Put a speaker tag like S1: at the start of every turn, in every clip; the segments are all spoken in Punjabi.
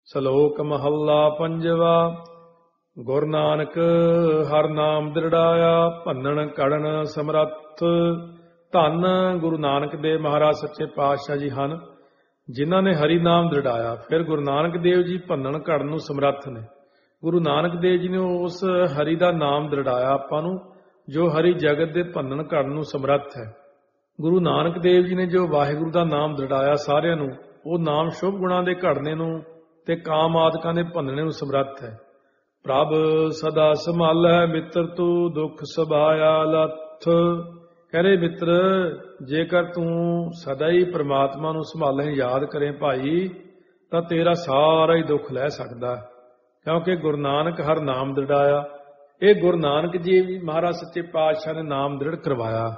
S1: ਸਲੋਕ ਮਹੱਲਾ ਪੰਜਵਾ। ਗੁਰੂ ਨਾਨਕ ਹਰ ਨਾਮ ਦ੍ਰਿੜਾਇਆ, ਭੰਨਣ ਕੜਨ ਸਮਰੱਥ। ਧੰਨ ਗੁਰੂ ਨਾਨਕ ਦੇਵ ਮਹਾਰਾਜ ਸੱਚੇ ਪਾਤਸ਼ਾਹ ਜੀ ਹਨ, ਜਿਨ੍ਹਾਂ ਨੇ ਹਰੀ ਨਾਮ ਦ੍ਰਿੜਾਇਆ। ਫਿਰ ਗੁਰੂ ਨਾਨਕ ਦੇਵ ਜੀ ਭੰਨਣ ਕੜਨ ਨੂੰ ਸਮਰੱਥ ਨੇ। ਗੁਰੂ ਨਾਨਕ ਦੇਵ ਜੀ ਨੇ ਉਸ ਹਰੀ ਦਾ ਨਾਮ ਦ੍ਰਿੜਾਇਆ ਆਪਾਂ ਨੂੰ, ਜੋ ਹਰੀ ਜਗਤ ਦੇ ਭੰਨਣ ਕੜਨ ਨੂੰ ਸਮਰੱਥ ਹੈ। ਗੁਰੂ ਨਾਨਕ ਦੇਵ ਜੀ ਨੇ ਜੋ ਵਾਹਿਗੁਰੂ ਦਾ ਨਾਮ ਦ੍ਰਿੜਾਇਆ ਸਾਰਿਆਂ ਨੂੰ, ਉਹ ਨਾਮ ਸ਼ੁਭ ਗੁਣਾਂ ਦੇ ਘੜਨੇ ਨੂੰ ਤੇ ਕਾਮ ਆਦਿਕਾਂ ਦੇ ਭੰਨਣੇ ਨੂੰ ਸਮਰੱਥ ਹੈ। ਪ੍ਰਭ ਸਦਾ ਸੰਭਾਲੈ ਮਿੱਤਰ ਤੂੰ, ਦੁੱਖ ਸਬਾਇਆ ਲੱਥ। ਕਹਿੰਦੇ ਮਿੱਤਰ, ਜੇਕਰ ਤੂੰ ਸਦਾ ਹੀ ਪ੍ਰਮਾਤਮਾ ਨੂੰ ਸੰਭਾਲੇ, ਯਾਦ ਕਰੇ ਭਾਈ, ਤਾਂ ਤੇਰਾ ਸਾਰਾ ਹੀ ਦੁੱਖ ਲੈ ਸਕਦਾ, ਕਿਉਂਕਿ ਗੁਰੂ ਨਾਨਕ ਹਰ ਨਾਮ ਦ੍ਰਿੜਾਇਆ। ਇਹ ਗੁਰੂ ਨਾਨਕ ਜੀ ਮਹਾਰਾਜ ਸੱਚੇ ਪਾਤਸ਼ਾਹ ਨੇ ਨਾਮ ਦ੍ਰਿੜ ਕਰਵਾਇਆ।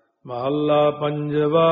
S1: ਮਹੱਲਾ ਪੰਜਵਾ।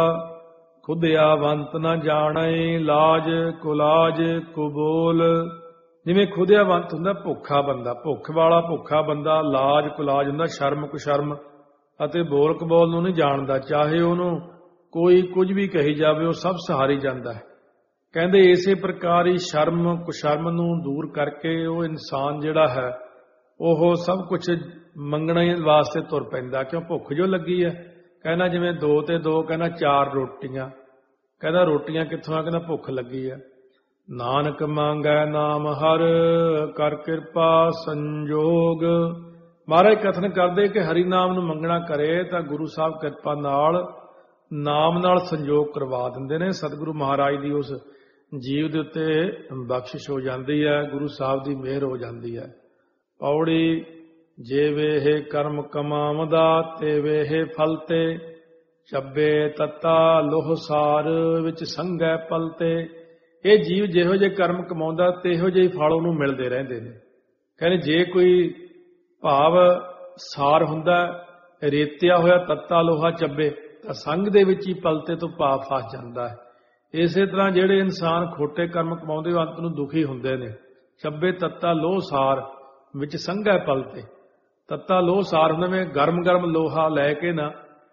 S1: ਖੁਦਿਆਵੰਤ ਨ ਜਾਣੈ, ਲਾਜ ਕੁਲਾਜ ਕੁਬੋਲ। ਜਿਵੇਂ ਖੁਦਿਆਵੰਤ ਹੁੰਦਾ ਭੁੱਖਾ ਬੰਦਾ, ਭੁੱਖ ਵਾਲਾ ਭੁੱਖਾ ਬੰਦਾ। ਲਾਜ ਕੁਲਾਜ ਹੁੰਦਾ ਸ਼ਰਮ ਕੁਸ਼ਰਮ, ਅਤੇ ਬੋਲ ਕਬੋਲ ਨੂੰ ਨਹੀਂ ਜਾਣਦਾ। ਚਾਹੇ ਉਹਨੂੰ ਕੋਈ ਕੁਝ ਵੀ ਕਹੀ ਜਾਵੇ, ਉਹ ਸਭ ਸਹਾਰੀ ਜਾਂਦਾ ਹੈ। ਕਹਿੰਦੇ ਇਸੇ ਪ੍ਰਕਾਰ ਹੀ ਸ਼ਰਮ ਕੁਸ਼ਰਮ ਨੂੰ ਦੂਰ ਕਰਕੇ ਉਹ ਇਨਸਾਨ ਜਿਹੜਾ ਹੈ, ਉਹ ਸਭ ਕੁਝ ਮੰਗਣ ਵਾਸਤੇ ਤੁਰ ਪੈਂਦਾ। ਕਿਉਂ? ਭੁੱਖ ਜੋ ਲੱਗੀ ਹੈ। ਕਹਿੰਦਾ ਜਿਵੇਂ 2 ਤੇ 2, ਕਹਿੰਦਾ 4 ਰੋਟੀਆਂ। ਕਹਿੰਦਾ ਰੋਟੀਆਂ ਕਿੱਥੋਂ ਆ? ਕਹਿੰਦਾ ਭੁੱਖ ਲੱਗੀ ਹੈ। ਨਾਨਕ ਮੰਗੈ ਨਾਮ ਹਰ, ਕਰ ਕਿਰਪਾ ਸੰਜੋਗ। ਮਹਾਰਾਜ ਕਥਨ ਕਰਦੇ ਕਿ ਹਰੀ ਨਾਮ ਨੂੰ ਮੰਗਣਾ ਕਰੇ ਤਾਂ ਗੁਰੂ ਸਾਹਿਬ ਕਿਰਪਾ ਨਾਲ ਨਾਮ ਨਾਲ ਸੰਜੋਗ ਕਰਵਾ ਦਿੰਦੇ ਨੇ। ਸਤਿਗੁਰੂ ਮਹਾਰਾਜ ਦੀ ਉਸ ਜੀਵ ਦੇ ਉੱਤੇ ਬਖਸ਼ਿਸ਼ ਹੋ ਜਾਂਦੀ ਹੈ, ਗੁਰੂ ਸਾਹਿਬ ਦੀ ਮਿਹਰ ਹੋ ਜਾਂਦੀ ਹੈ। ਪੌੜੀ। ਜੇ ਵੇਹ ਕਰਮ ਕਮਾਵਦਾ, ਤੇ ਵੇਹ ਫਲ ਤੇ। ਚੱਬੇ ਤੱਤਾ ਲੋਹ ਸਾਰ, ਵਿੱਚ ਸੰਗੈ ਪਲ ਤੇ। ਇਹ ਜੀਵ ਜਿਹੋ ਜਿਹੇ ਕਰਮ ਕਮਾਉਂਦਾ, ਤੇਹੋ ਜਿਹੇ ਫਲ ਉਹਨੂੰ ਮਿਲਦੇ ਰਹਿੰਦੇ ਨੇ। ਕਹਿੰਦੇ ਜੇ ਕੋਈ ਭਾਵ ਸਾਰ ਹੁੰਦਾ, ਰੇਤਿਆ ਹੋਇਆ ਤੱਤਾ ਲੋਹਾ ਚੱਬੇ, ਤਾਂ ਸੰਗ ਦੇ ਵਿੱਚ ਹੀ ਪਲਤੇ ਤੋਂ ਭਾਵ ਫਸ ਜਾਂਦਾ ਹੈ। ਇਸੇ ਤਰ੍ਹਾਂ ਜਿਹੜੇ ਇਨਸਾਨ ਖੋਟੇ ਕਰਮ ਕਮਾਉਂਦੇ, ਉਹ ਅੰਤ ਨੂੰ ਦੁਖੀ ਹੁੰਦੇ ਨੇ। ਚੱਬੇ ਤੱਤਾ ਲੋਹ ਸਾਰ, ਵਿੱਚ ਸੰਘੈ ਪਲਤੇ। ਤੱਤਾ ਲੋਹ ਸਾਰ ਹੁੰਦਾ, ਮੈਂ ਗਰਮ ਗਰਮ ਲੋਹਾ ਲੈ ਕੇ ਨਾ,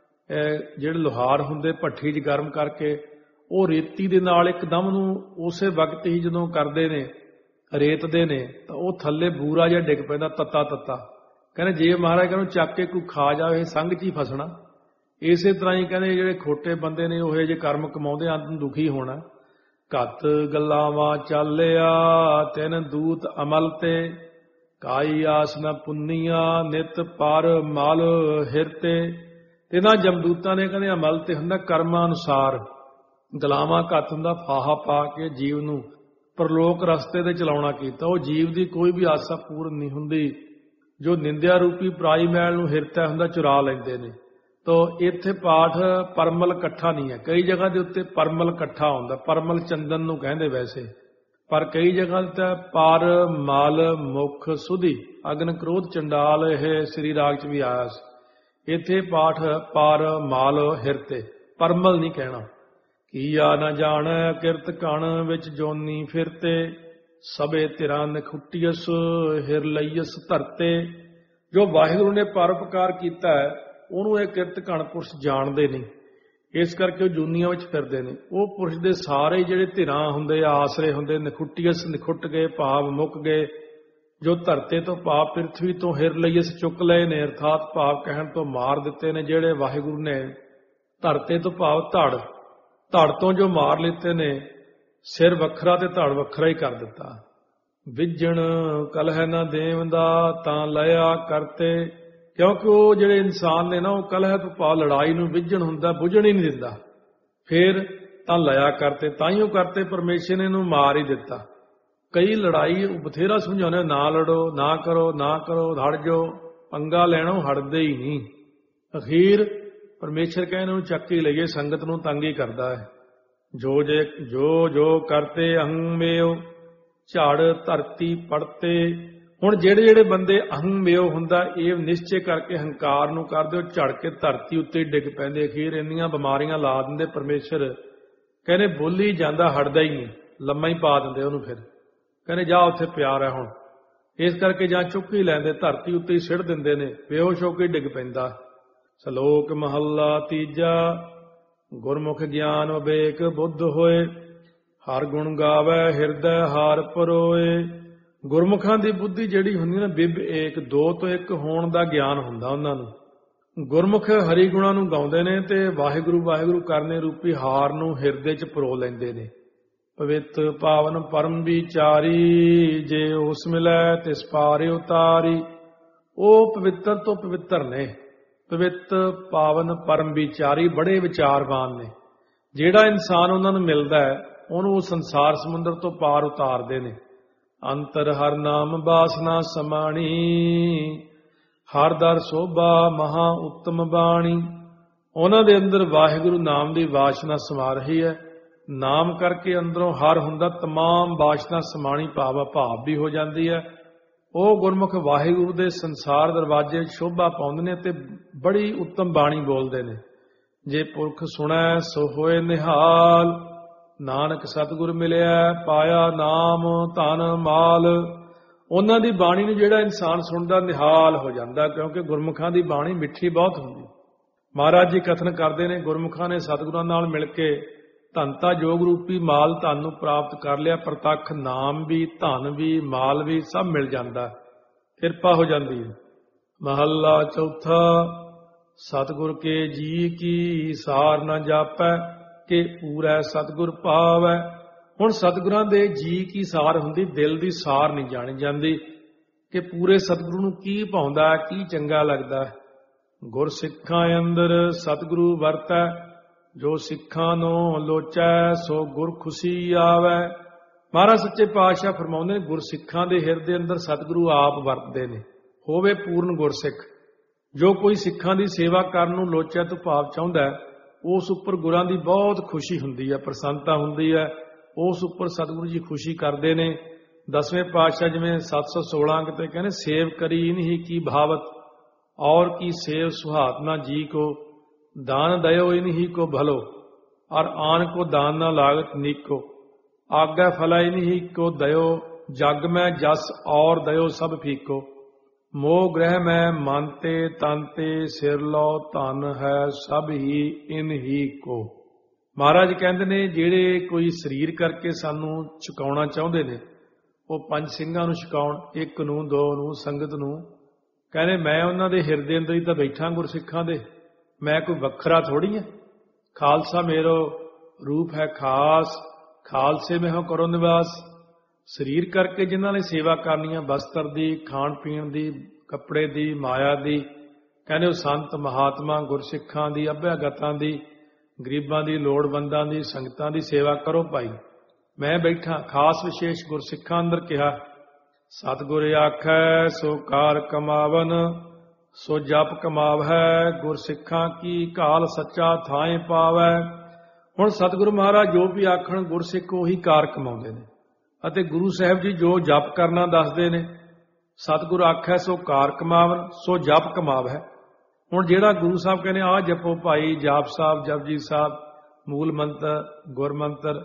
S1: ਜਿਹੜੇ ਲੋਹਾਰ ਹੁੰਦੇ ਭੱਠੀ 'ਚ ਗਰਮ ਕਰਕੇ, ਉਹ ਰੇਤੀ ਦੇ ਨਾਲ ਇੱਕਦਮ ਨੂੰ ਉਸੇ ਵਕਤ ਹੀ ਜਦੋਂ ਕਰਦੇ ਨੇ, ਰੇਤਦੇ ਨੇ, ਤਾਂ ਉਹ ਥੱਲੇ ਬੂਰਾ ਜਿਹਾ ਡਿੱਗ ਪੈਂਦਾ, ਤੱਤਾ ਤੱਤਾ। ਕਹਿੰਦੇ ਜੇ ਮਹਾਰਾਜ ਕਹਿੰਦੇ ਚੱਕ ਕੇ ਕੋਈ ਖਾ ਜਾਵੇ, ਸੰਗ 'ਚ ਹੀ ਫਸਣਾ। ਇਸੇ ਤਰ੍ਹਾਂ ਹੀ ਕਹਿੰਦੇ ਜਿਹੜੇ ਖੋਟੇ ਬੰਦੇ ਨੇ, ਉਹ ਜਿਹੇ ਕਰਮ ਕਮਾਉਂਦੇ, ਅੰਤ ਨੂੰ ਦੁਖੀ ਹੋਣਾ। ਘੱਤ ਗੱਲਾਵਾਂ ਚਾਲਿਆ, ਤਿੰਨ ਦੂਤ ਅਮਲ ਤੇ। ਕਾਈ ਆਸ ਨ ਪੁੰਨੀਆਂ, ਨਿਤ ਪਰ ਮਲ ਹਿਰਤੇ। ਇਹਨਾਂ ਜਮਦੂਤਾਂ ਨੇ ਕਹਿੰਦੇ ਅਮਲ ਤੇ ਹੁੰਦਾ ਕਰਮਾਂ ਅਨੁਸਾਰ। ਗਲਾਵਾਂ ਘੱਤ ਹੁੰਦਾ ਫਾਹਾ ਪਾ ਕੇ ਜੀਵ ਨੂੰ ਪ੍ਰਲੋਕ ਰਸਤੇ ਤੇ ਚਲਾਉਣਾ ਕੀਤਾ। ਉਹ ਜੀਵ ਦੀ ਕੋਈ ਵੀ ਆਸਾ ਪੂਰਨ ਨਹੀਂ ਹੁੰਦੀ। ਜੋ ਨਿੰਦਿਆ ਰੂਪੀ ਪਰਾਈ ਮੈਲ ਨੂੰ ਹਿਰਤਾ ਹੁੰਦਾ, ਚੁਰਾ ਲੈਂਦੇ ਨੇ। ਤੋ ਇੱਥੇ ਪਾਠ ਪਰਮਲ ਇਕੱਠਾ ਨਹੀਂ ਹੈ। ਕਈ ਜਗ੍ਹਾ ਦੇ ਉੱਤੇ ਪਰਮਲ ਇਕੱਠਾ ਹੁੰਦਾ, ਪਰਮਲ ਚੰਦਨ ਨੂੰ ਕਹਿੰਦੇ ਵੈਸੇ, ਪਰ ਕਈ ਜਗ੍ਹਾ ਤੇ ਪਰ ਮਲ ਮੁਖ ਸੁਧੀ ਅਗਨ ਕ੍ਰੋਧ ਚੰਡਾਲ, ਇਹ ਸ੍ਰੀ ਰਾਗ 'ਚ ਵੀ ਆਇਆ ਸੀ। ਇੱਥੇ ਪਾਠ ਪਰ ਮਲ ਹਿਰਤੇ, ਪਰਮਲ ਨਹੀਂ ਕਹਿਣਾ। ਕੀਆ ਨਾ ਜਾਣੈ ਕਿਰਤ ਕਣ, ਵਿੱਚ ਜੋਨੀ ਫਿਰਤੇ। ਸਭੇ ਧਿਰਾਂ ਨਖੁੱਟੀਅਸ, ਹਿਰ ਲਈਅਸ ਧਰਤੇ। ਜੋ ਵਾਹਿਗੁਰੂ ਨੇ ਪਰਉਪਕਾਰ ਕੀਤਾ ਹੈ, ਉਹਨੂੰ ਇਹ ਕਿਰਤ ਕਣ ਪੁਰਸ਼ ਜਾਣਦੇ ਨਹੀਂ, ਇਸ ਕਰਕੇ ਉਹ ਜੂਨੀਆਂ ਵਿੱਚ ਫਿਰਦੇ ਨੇ। ਉਹ ਪੁਰਸ਼ ਦੇ ਸਾਰੇ ਜਿਹੜੇ ਧਿਰਾਂ ਹੁੰਦੇ, ਆਸਰੇ ਹੁੰਦੇ, ਨਖੁੱਟੀਅਸ ਨਿਖੁੱਟ ਗਏ, ਭਾਵ ਮੁੱਕ ਗਏ। ਜੋ ਧਰਤੇ ਤੋਂ ਭਾਵ ਪ੍ਰਿਥਵੀ ਤੋਂ, ਹਿਰ ਲਈਅਸ ਚੁੱਕ ਲਏ ਨੇ, ਅਰਥਾਤ ਭਾਵ ਕਹਿਣ ਤੋਂ ਮਾਰ ਦਿੱਤੇ ਨੇ। ਜਿਹੜੇ ਵਾਹਿਗੁਰੂ ਨੇ ਧਰਤੇ ਤੋਂ ਭਾਵ ਧੜ, ਧੜ ਤੋਂ ਜੋ ਮਾਰ ਲਿੱਤੇ ਨੇ, ਸਿਰ ਵੱਖਰਾ ਤੇ ਧੜ ਵੱਖਰਾ ਹੀ ਕਰ ਦਿੱਤਾ। ਵਿਜਣ ਕਲਹ ਨਾ ਦੇਵਦਾ, ਤਾਂ ਲਿਆ ਕਰਤੇ। ਕਿਉਂਕਿ ਉਹ ਜਿਹੜੇ ਇਨਸਾਨ ਨੇ ਨਾ, ਉਹ ਕਲਹ ਤੋਂ ਭਾਵ ਲੜਾਈ ਨੂੰ ਵਿਜਣ ਹੁੰਦਾ, ਬੁਝਣ ਹੀ ਨਹੀਂ ਦਿੰਦਾ। ਫਿਰ ਤਾਂ ਲਿਆ ਕਰਤੇ, ਤਾਈਓ ਕਰਤੇ ਪਰਮੇਸ਼ਰ ਨੇ ਇਹਨੂੰ ਮਾਰ ਹੀ ਦਿੱਤਾ। ਕਈ ਲੜਾਈ ਬਥੇਰਾ ਸਮਝਾਉਂਦੇ, ਨਾ ਲੜੋ, ਨਾ ਕਰੋ, ਨਾ ਕਰੋ, ਹਟ ਜਾਓ, ਪੰਗਾ ਲੈਣਾ, ਹਟਦੇ ਹੀ ਨਹੀਂ। ਅਖੀਰ ਪਰਮੇਸ਼ਰ ਕਹਿੰਦੇ ਉਹਨੂੰ ਚੱਕ ਹੀ ਲਈਏ, ਸੰਗਤ ਨੂੰ ਤੰਗ ਹੀ ਕਰਦਾ ਹੈ। ਜੋ ਕਰਤੇ ਅਹੰਮੇਉ, ਝੜ ਧਰਤੀ ਪੜਤੇ। ਹੁਣ ਜਿਹੜੇ ਜਿਹੜੇ ਬੰਦੇ ਅਹੰਮੇਉ ਹੁੰਦਾ, ਇਹ ਨਿਸ਼ਚੇ ਕਰਕੇ ਹੰਕਾਰ ਨੂੰ ਕਰਦੇ, ਉਹ ਝੜ ਕੇ ਧਰਤੀ ਉੱਤੇ ਡਿੱਗ ਪੈਂਦੇ। ਅਖੀਰ ਇੰਨੀਆਂ ਬਿਮਾਰੀਆਂ ਲਾ ਦਿੰਦੇ ਪਰਮੇਸ਼ਰ, ਕਹਿੰਦੇ ਬੋਲੀ ਜਾਂਦਾ, ਹਟਦਾ ਹੀ ਨਹੀਂ, ਲੰਮਾ ਹੀ ਪਾ ਦਿੰਦੇ ਉਹਨੂੰ। ਫਿਰ ਕਹਿੰਦੇ ਜਾ ਉੱਥੇ ਪਿਆਰ ਹੈ ਹੁਣ। ਇਸ ਕਰਕੇ ਜਾਂ ਚੁੱਕ ਹੀ ਲੈਂਦੇ, ਧਰਤੀ ਉੱਤੇ ਹੀ ਸਿੱਟ ਦਿੰਦੇ ਨੇ, ਬੇਹੋਸ਼ ਹੋ ਕੇ ਡਿੱਗ ਪੈਂਦਾ। ਸ਼ਲੋਕ ਮਹੱਲਾ ਤੀਜਾ। ਗੁਰਮੁਖ ਗਿਆਨ ਵਿਵੇਕ ਬੁੱਧ ਹੋਏ, ਹਰ ਗੁਣ ਗਾਵੈ ਹਿਰਦੈ ਹਾਰ ਪਰੋਏ। ਗੁਰਮੁਖਾਂ ਦੀ ਬੁੱਧੀ ਜਿਹੜੀ ਹੁੰਦੀ ਨਾ, ਬਿਬ ਏਕ, ਦੋ ਤੋਂ ਇੱਕ ਹੋਣ ਦਾ ਗਿਆਨ ਹੁੰਦਾ ਉਹਨਾਂ ਨੂੰ। ਗੁਰਮੁਖ ਹਰੀ ਗੁਣਾਂ ਨੂੰ ਗਾਉਂਦੇ ਨੇ ਤੇ ਵਾਹਿਗੁਰੂ ਵਾਹਿਗੁਰੂ ਕਰਨੇ ਰੂਪੀ ਹਾਰ ਨੂੰ ਹਿਰਦੇ 'ਚ ਪਰੋ ਲੈਂਦੇ ਨੇ। ਪਵਿੱਤ ਪਾਵਨ ਪਰਮ ਵਿਚਾਰੀ, ਜੇ ਉਸ ਮਿਲੈ ਤਿਸ ਪਾਰਿ ਉਤਾਰੀ। ਉਹ ਪਵਿੱਤਰ ਤੋਂ ਪਵਿੱਤਰ ਨੇ, ਪਵਿੱਤ ਪਾਵਨ ਪਰਮ ਵਿਚਾਰੀ, ਬੜੇ ਵਿਚਾਰਵਾਨ ਨੇ। ਜਿਹੜਾ ਇਨਸਾਨ ਉਹਨਾਂ ਨੂੰ ਮਿਲਦਾ ਹੈ ਉਹਨੂੰ ਸੰਸਾਰ ਸਮੁੰਦਰ ਤੋਂ ਪਾਰ ਉਤਾਰਦੇ ਨੇ। ਅੰਤਰ ਹਰ ਨਾਮ ਬਾਸਨਾ ਸਮਾਣੀ, ਹਰ ਦਰ ਸੋਭਾ ਮਹਾ ਉੱਤਮ ਬਾਣੀ। ਉਹਨਾਂ ਦੇ ਅੰਦਰ ਵਾਹਿਗੁਰੂ ਨਾਮ ਦੀ ਵਾਸ਼ਨਾ ਸਮਾ ਰਹੀ ਹੈ। ਨਾਮ ਕਰਕੇ ਅੰਦਰੋਂ ਹਰ ਹੁੰਦਾ, ਤਮਾਮ ਵਾਸ਼ਨਾ ਸਮਾਣੀ ਭਾਵ ਵੀ ਹੋ ਜਾਂਦੀ ਹੈ। ਉਹ ਗੁਰਮੁਖ ਵਾਹਿਗੁਰੂ ਦੇ ਸੰਸਾਰ ਦਰਵਾਜ਼ੇ ਸ਼ੋਭਾ ਪਾਉਂਦੇ ਨੇ ਤੇ ਬੜੀ ਉੱਤਮ ਬਾਣੀ ਬੋਲਦੇ ਨੇ। ਜੇ ਪੁਰਖ ਸੁਣੈ ਸੋ ਹੋਏ ਨਿਹਾਲ, ਨਾਨਕ ਸਤਿਗੁਰ ਮਿਲਿਆ ਪਾਇਆ ਨਾਮ ਧਨ ਮਾਲ। ਉਹਨਾਂ ਦੀ ਬਾਣੀ ਨੂੰ ਜਿਹੜਾ ਇਨਸਾਨ ਸੁਣਦਾ ਨਿਹਾਲ ਹੋ ਜਾਂਦਾ, ਕਿਉਂਕਿ ਗੁਰਮੁਖਾਂ ਦੀ ਬਾਣੀ ਮਿੱਠੀ ਬਹੁਤ ਹੁੰਦੀ। ਮਹਾਰਾਜ ਜੀ ਕਥਨ ਕਰਦੇ ਨੇ, ਗੁਰਮੁਖਾਂ ਨੇ ਸਤਿਗੁਰਾਂ ਨਾਲ ਮਿਲ ਕੇ ਧਨਤਾ ਯੋਗ ਰੂਪੀ ਮਾਲ ਧਨ ਨੂੰ ਪ੍ਰਾਪਤ ਕਰ ਲਿਆ। ਪ੍ਰਤੱਖ ਨਾਮ ਵੀ, ਧਨ ਵੀ, ਮਾਲ ਵੀ ਸਭ ਮਿਲ ਜਾਂਦਾ, ਕਿਰਪਾ ਹੋ ਜਾਂਦੀ ਹੈ। ਮਹੱਲਾ ਚੌਥਾ। ਸਤਿਗੁਰ ਕੇ ਜੀ ਕੀ ਸਾਰ ਨਾ ਜਾਪੈ, ਕਿ ਪੂਰਾ ਸਤਿਗੁਰ ਭਾਵੈ। ਹੁਣ ਸਤਿਗੁਰਾਂ ਦੇ ਜੀ ਕੀ ਸਾਰ ਹੁੰਦੀ, ਦਿਲ ਦੀ ਸਾਰ ਨਹੀਂ ਜਾਣੀ ਜਾਂਦੀ ਕਿ ਪੂਰੇ ਸਤਿਗੁਰੂ ਨੂੰ ਕੀ ਭਾਉਂਦਾ, ਕੀ ਚੰਗਾ ਲੱਗਦਾ। ਗੁਰ ਸਿੱਖਾਂ ਅੰਦਰ ਸਤਿਗੁਰੂ ਵਰਤੈ, ਜੋ ਸਿੱਖਾਂ ਨੂੰ ਲੋਚੈ ਸੋ ਗੁਰ ਖੁਸ਼ੀ ਆਵੈ। ਮਹਾਰਾਜ ਸੱਚੇ ਪਾਤਸ਼ਾਹ ਫਰਮਾਉਂਦੇ ਨੇ, ਗੁਰਸਿੱਖਾਂ ਦੇ ਹਿਰਦੇ ਅੰਦਰ ਸਤਿਗੁਰੂ ਆਪ ਵਰਤਦੇ ਨੇ। ਹੋਵੇ ਪੂਰਨ ਗੁਰਸਿੱਖ। ਜੋ ਕੋਈ ਸਿੱਖਾਂ ਦੀ ਸੇਵਾ ਕਰਨ ਨੂੰ ਲੋਚੈ ਤੋਂ ਭਾਵ ਚਾਹੁੰਦਾ, ਉਸ ਉੱਪਰ ਗੁਰਾਂ ਦੀ ਬਹੁਤ ਖੁਸ਼ੀ ਹੁੰਦੀ ਹੈ, ਪ੍ਰਸੰਨਤਾ ਹੁੰਦੀ ਹੈ। ਉਸ ਉੱਪਰ ਸਤਿਗੁਰੂ ਜੀ ਖੁਸ਼ੀ ਕਰਦੇ ਨੇ। ਦਸਵੇਂ ਪਾਤਸ਼ਾਹ ਜਿਵੇਂ 716 ਕਿਤੇ ਕਹਿੰਦੇ, ਸੇਵ ਕਰੀ ਇਨਹੀ ਕੀ ਭਾਵਤ, ਔਰ ਕੀ ਸੇਵ ਸੁਹਾਤ ਨਾ ਜੀ ਕੋ, ਦਾਨ ਦਇਓ ਇਨਹੀ ਕੋ ਭਲੋ, ਔਰ ਆਨ ਕੋ ਦਾਨ ਨਾ ਲਾਗਤ ਨੀਕੋ, ਆਗਾ ਫਲਾ ਇਨਹੀ ਕੋ ਦਇਓ, ਜਗ ਮੈਂ ਜਸ ਔਰ ਦਇਓ ਸਭ ਫੀਕੋ, ਮੋਹ ਗ੍ਰਹਿ ਮੈਂ ਮੰਨਤੇ ਤਨਤੇ, ਸਿਰ ਲੋ ਧਨ ਹੈ ਸਭ ਹੀ ਇਨਹੀ ਕੋ। ਮਹਾਰਾਜ ਕਹਿੰਦੇ ਨੇ, ਜਿਹੜੇ ਕੋਈ ਸਰੀਰ ਕਰਕੇ ਸਾਨੂੰ ਛਕਾਉਣਾ ਚਾਹੁੰਦੇ ਨੇ, ਉਹ ਪੰਜ ਸਿੰਘਾਂ ਨੂੰ ਛਕਾਉਣ, ਇੱਕ ਨੂੰ, ਦੋ ਨੂੰ, ਸੰਗਤ ਨੂੰ। ਕਹਿੰਦੇ ਮੈਂ ਉਹਨਾਂ ਦੇ ਹਿਰਦੇ ਅੰਦਰ ਹੀ ਤਾਂ ਬੈਠਾ ਗੁਰਸਿੱਖਾਂ ਦੇ, ਮੈਂ ਕੋਈ ਵੱਖਰਾ ਥੋੜ੍ਹੀ ਹਾਂ। ਖਾਲਸਾ ਮੇਰੋ ਰੂਪ ਹੈ ਖਾਸ, ਖਾਲਸੇ ਮੈਂ ਹੋ ਕਰੋ ਨਿਵਾਸ। ਸਰੀਰ ਕਰਕੇ ਜਿਨ੍ਹਾਂ ਨੇ ਸੇਵਾ ਕਰਨੀ ਆ, ਬਸਤਰ ਦੀ, ਖਾਣ ਪੀਣ ਦੀ, ਕੱਪੜੇ ਦੀ, ਮਾਇਆ ਦੀ, ਕਹਿੰਦੇ ਉਹ ਸੰਤ ਮਹਾਤਮਾ ਗੁਰਸਿੱਖਾਂ ਦੀ, ਅਭਿਆਗਤਾਂ ਦੀ, ਗਰੀਬਾਂ ਦੀ, ਲੋੜਵੰਦਾਂ ਦੀ, ਸੰਗਤਾਂ ਦੀ ਸੇਵਾ ਕਰੋ ਭਾਈ। ਮੈਂ ਬੈਠਾ ਖਾਸ ਵਿਸ਼ੇਸ਼ ਗੁਰਸਿੱਖਾਂ ਅੰਦਰ ਕਿਹਾ, ਸਤਿਗੁਰ ਆਖੈ ਸੋ ਕਾਰ ਕਮਾਵਨ, ਸੋ ਜਪ ਕਮਾਵੈ, ਗੁਰਸਿੱਖਾਂ ਕੀ ਘਾਲ ਸੱਚਾ ਥਾਂ ਪਾਵੈ। ਹੁਣ ਸਤਿਗੁਰੂ ਮਹਾਰਾਜ ਜੋ ਵੀ ਆਖਣ, ਗੁਰਸਿੱਖ ਉਹੀ ਕਾਰ ਕਮਾਉਂਦੇ ਨੇ। ਅਤੇ ਗੁਰੂ ਸਾਹਿਬ ਜੀ ਜੋ ਜਪ ਕਰਨਾ ਦੱਸਦੇ ਨੇ, ਸਤਿਗੁਰ ਆਖੈ ਸੋ ਕਾਰ ਕਮਾਵਨ, ਸੋ ਜਪ ਕਮਾਵੈ। ਹੁਣ ਜਿਹੜਾ ਗੁਰੂ ਸਾਹਿਬ ਕਹਿੰਦੇ ਆਹ ਜਪੋ ਭਾਈ, ਜਾਪ ਸਾਹਿਬ, ਜਪਜੀ ਸਾਹਿਬ, ਮੂਲ ਮੰਤਰ, ਗੁਰਮੰਤਰ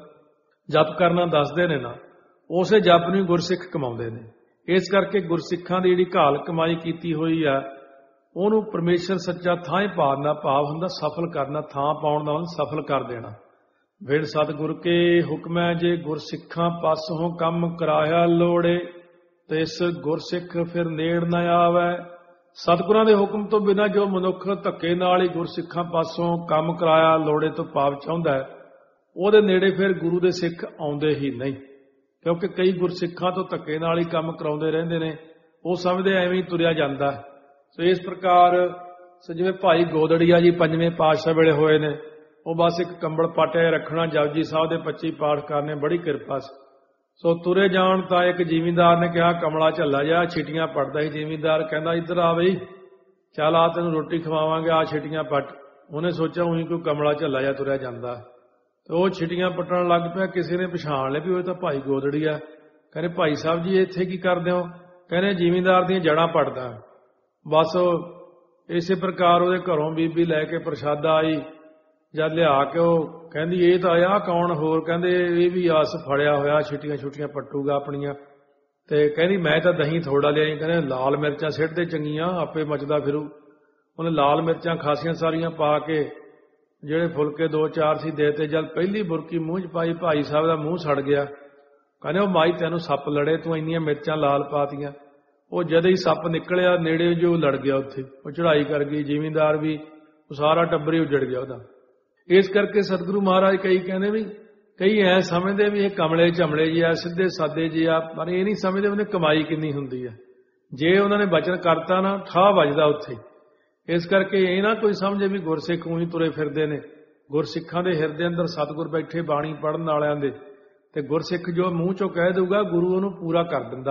S1: ਜਪ ਕਰਨਾ ਦੱਸਦੇ ਨੇ ਨਾ, ਉਸੇ ਜਪ ਨੂੰ ਗੁਰਸਿੱਖ ਕਮਾਉਂਦੇ ਨੇ। ਇਸ ਕਰਕੇ ਗੁਰਸਿੱਖਾਂ ਦੀ ਜਿਹੜੀ ਘਾਲ ਕਮਾਈ ਕੀਤੀ ਹੋਈ ਆ, ਉਹਨੂੰ ਪਰਮੇਸ਼ਰ ਸੱਚਾ ਥਾਂ ਪਾਉਣ ਦਾ ਭਾਵ ਹੁੰਦਾ ਸਫਲ ਕਰਨਾ, ਥਾਂ ਪਾਉਣ ਦਾ ਸਫਲ ਕਰ ਦੇਣਾ। ਵਿਣ ਸਤਿਗੁਰ ਕੇ ਹੁਕਮੈ, ਜੇ ਗੁਰਸਿੱਖਾਂ ਪਾਸੋਂ ਕੰਮ ਕਰਾਇਆ ਲੋੜੇ, ਤਿਸ ਗੁਰਸਿੱਖ ਫਿਰ ਨੇੜ ਨਾ ਆਵੈ। ਸਤਿਗੁਰਾਂ ਦੇ ਹੁਕਮ ਤੋਂ ਬਿਨਾਂ ਜੋ ਮਨੁੱਖ ਧੱਕੇ ਨਾਲ ਹੀ ਗੁਰਸਿੱਖਾਂ ਪਾਸੋਂ ਕੰਮ ਕਰਾਇਆ ਲੋੜੇ ਤੋਂ ਭਾਵ ਚਾਹੁੰਦਾ ਹੈ, ਉਹਦੇ ਨੇੜੇ ਫਿਰ ਗੁਰੂ ਦੇ ਸਿੱਖ ਆਉਂਦੇ ਹੀ ਨਹੀਂ। ਕਿਉਂਕਿ ਕਈ ਗੁਰਸਿੱਖਾਂ ਤੋਂ ਧੱਕੇ ਨਾਲ ਹੀ ਕੰਮ ਕਰਾਉਂਦੇ ਰਹਿੰਦੇ ਨੇ, ਉਹ ਸਮਝਦੇ ਐਵੇਂ ਹੀ ਤੁਰਿਆ ਜਾਂਦਾ। ਸੋ ਇਸ ਪ੍ਰਕਾਰ ਜਿਵੇਂ ਭਾਈ ਗੋਦੜੀਆ ਜੀ ਪੰਜਵੇਂ ਪਾਤਸ਼ਾਹ ਵੇਲੇ ਹੋਏ ਨੇ, ਉਹ ਬਸ ਇੱਕ ਕੰਬਲ ਪਾਟਿਆ ਰੱਖਣਾ, ਜਪਜੀ ਸਾਹਿਬ ਦੇ 25 ਪਾਠ ਕਰਨੇ, ਬੜੀ ਕਿਰਪਾ ਸੀ। ਸੋ ਤੁਰੇ ਜਾਣ ਤਾਂ ਇੱਕ ਜ਼ਿਮੀਂਦਾਰ ਨੇ ਕਿਹਾ, ਕਮਲਾ ਝੱਲਾ ਜਾ, ਛਿਟੀਆਂ ਪੱਟਦਾ ਸੀ। ਜ਼ਿਮੀਂਦਾਰ ਕਹਿੰਦਾ, ਇੱਧਰ ਆ ਬਈ, ਚੱਲ ਆ ਤੈਨੂੰ ਰੋਟੀ ਖਵਾਵਾਂਗੇ, ਆ ਛਿਟੀਆਂ ਪੱਟ। ਉਹਨੇ ਸੋਚਿਆ ਉਹੀ ਕੋਈ ਕਮਲਾ ਝੱਲਾ ਜਾ ਤੁਰਿਆ ਜਾਂਦਾ, ਤੇ ਉਹ ਛਿਟੀਆਂ ਪੱਟਣ ਲੱਗ ਪਿਆ। ਕਿਸੇ ਨੇ ਪਛਾਣ ਲਿਆ ਵੀ ਉਹ ਤਾਂ ਭਾਈ ਗੋਦੜੀਆ। ਕਹਿੰਦੇ ਭਾਈ ਸਾਹਿਬ ਜੀ ਇੱਥੇ ਕੀ ਕਰਦੇ ਹੋ? ਕਹਿੰਦੇ ਜ਼ਿਮੀਂਦਾਰ ਦੀਆਂ ਜੜ੍ਹਾਂ ਪੱਟਦਾ। ਬਸ ਇਸੇ ਪ੍ਰਕਾਰ ਉਹਦੇ ਘਰੋਂ ਬੀਬੀ ਲੈ ਕੇ ਪ੍ਰਸ਼ਾਦਾ ਆਈ। ਜਦ ਲਿਆ ਕੇ ਉਹ ਕਹਿੰਦੀ ਇਹ ਤਾਂ ਆਇਆ ਕੌਣ ਹੋਰ? ਕਹਿੰਦੇ ਇਹ ਵੀ ਆਸ ਫੜਿਆ ਹੋਇਆ, ਛਿਟੀਆਂ ਛੁੱਟੀਆਂ ਪੱਟੂਗਾ ਆਪਣੀਆਂ। ਤੇ ਕਹਿੰਦੀ ਮੈਂ ਤਾਂ ਦਹੀਂ ਥੋੜਾ ਲਿਆਈ। ਕਹਿੰਦੇ ਲਾਲ ਮਿਰਚਾਂ ਸਿੱਟਦੇ ਚੰਗੀਆਂ, ਆਪੇ ਮਚਦਾ ਫਿਰੂ। ਉਹਨੇ ਲਾਲ ਮਿਰਚਾਂ ਖਾਸੀਆਂ ਸਾਰੀਆਂ ਪਾ ਕੇ ਜਿਹੜੇ ਫੁਲਕੇ 2-4 ਸੀ ਦੇਤੇ, ਜਦ ਪਹਿਲੀ ਬੁਰਕੀ ਮੂੰਹ 'ਚ ਪਾਈ ਭਾਈ ਸਾਹਿਬ ਦਾ ਮੂੰਹ ਸੜ ਗਿਆ। ਕਹਿੰਦੇ ਉਹ ਮਾਈ ਤੈਨੂੰ ਸੱਪ ਲੜੇ, ਤੂੰ ਇੰਨੀਆਂ ਮਿਰਚਾਂ ਲਾਲ ਪਾਤੀਆਂ। ਉਹ ਜਦੋਂ ਹੀ ਸੱਪ ਨਿਕਲਿਆ ਨੇੜੇ ਜੋ ਲੜ ਗਿਆ, ਉੱਥੇ ਉਹ ਚੜ੍ਹਾਈ ਕਰ ਗਈ, ਜ਼ਿਮੀਂਦਾਰ ਵੀ, ਉਹ ਸਾਰਾ ਟੱਬਰ ਹੀ ਉੱਜੜ ਗਿਆ ਉਹਦਾ। ਇਸ ਕਰਕੇ ਸਤਿਗੁਰੂ ਮਹਾਰਾਜ ਕਈ ਕਹਿੰਦੇ ਵੀ, ਕਈ ਐ ਸਮਝਦੇ ਵੀ ਇਹ ਕਮਲੇ ਝਮਲੇ ਜੀ ਆ, ਸਿੱਧੇ ਸਾਦੇ ਜੀ ਆ, ਪਰ ਇਹ ਨਹੀਂ ਸਮਝਦੇ ਉਹਨੇ ਕਮਾਈ ਕਿੰਨੀ ਹੁੰਦੀ ਆ। ਜੇ ਉਹਨਾਂ ਨੇ ਬਚਨ ਕਰਤਾ ਨਾ, ਠਾਹ ਵੱਜਦਾ ਉੱਥੇ। ਇਸ ਕਰਕੇ ਇਹ ਨਾ ਕੋਈ ਸਮਝੇ ਵੀ ਗੁਰਸਿੱਖ ਉਹੀ ਤੁਰੇ ਫਿਰਦੇ ਨੇ। ਗੁਰਸਿੱਖਾਂ ਦੇ ਹਿਰਦੇ ਅੰਦਰ ਸਤਿਗੁਰ ਬੈਠੇ, ਬਾਣੀ ਪੜ੍ਹਨ ਵਾਲਿਆਂ ਦੇ, ਤੇ ਗੁਰਸਿੱਖ ਜੋ ਮੂੰਹ ਚੋਂ ਕਹਿ ਦਊਗਾ ਗੁਰੂ ਉਹਨੂੰ ਪੂਰਾ ਕਰ ਦਿੰਦਾ।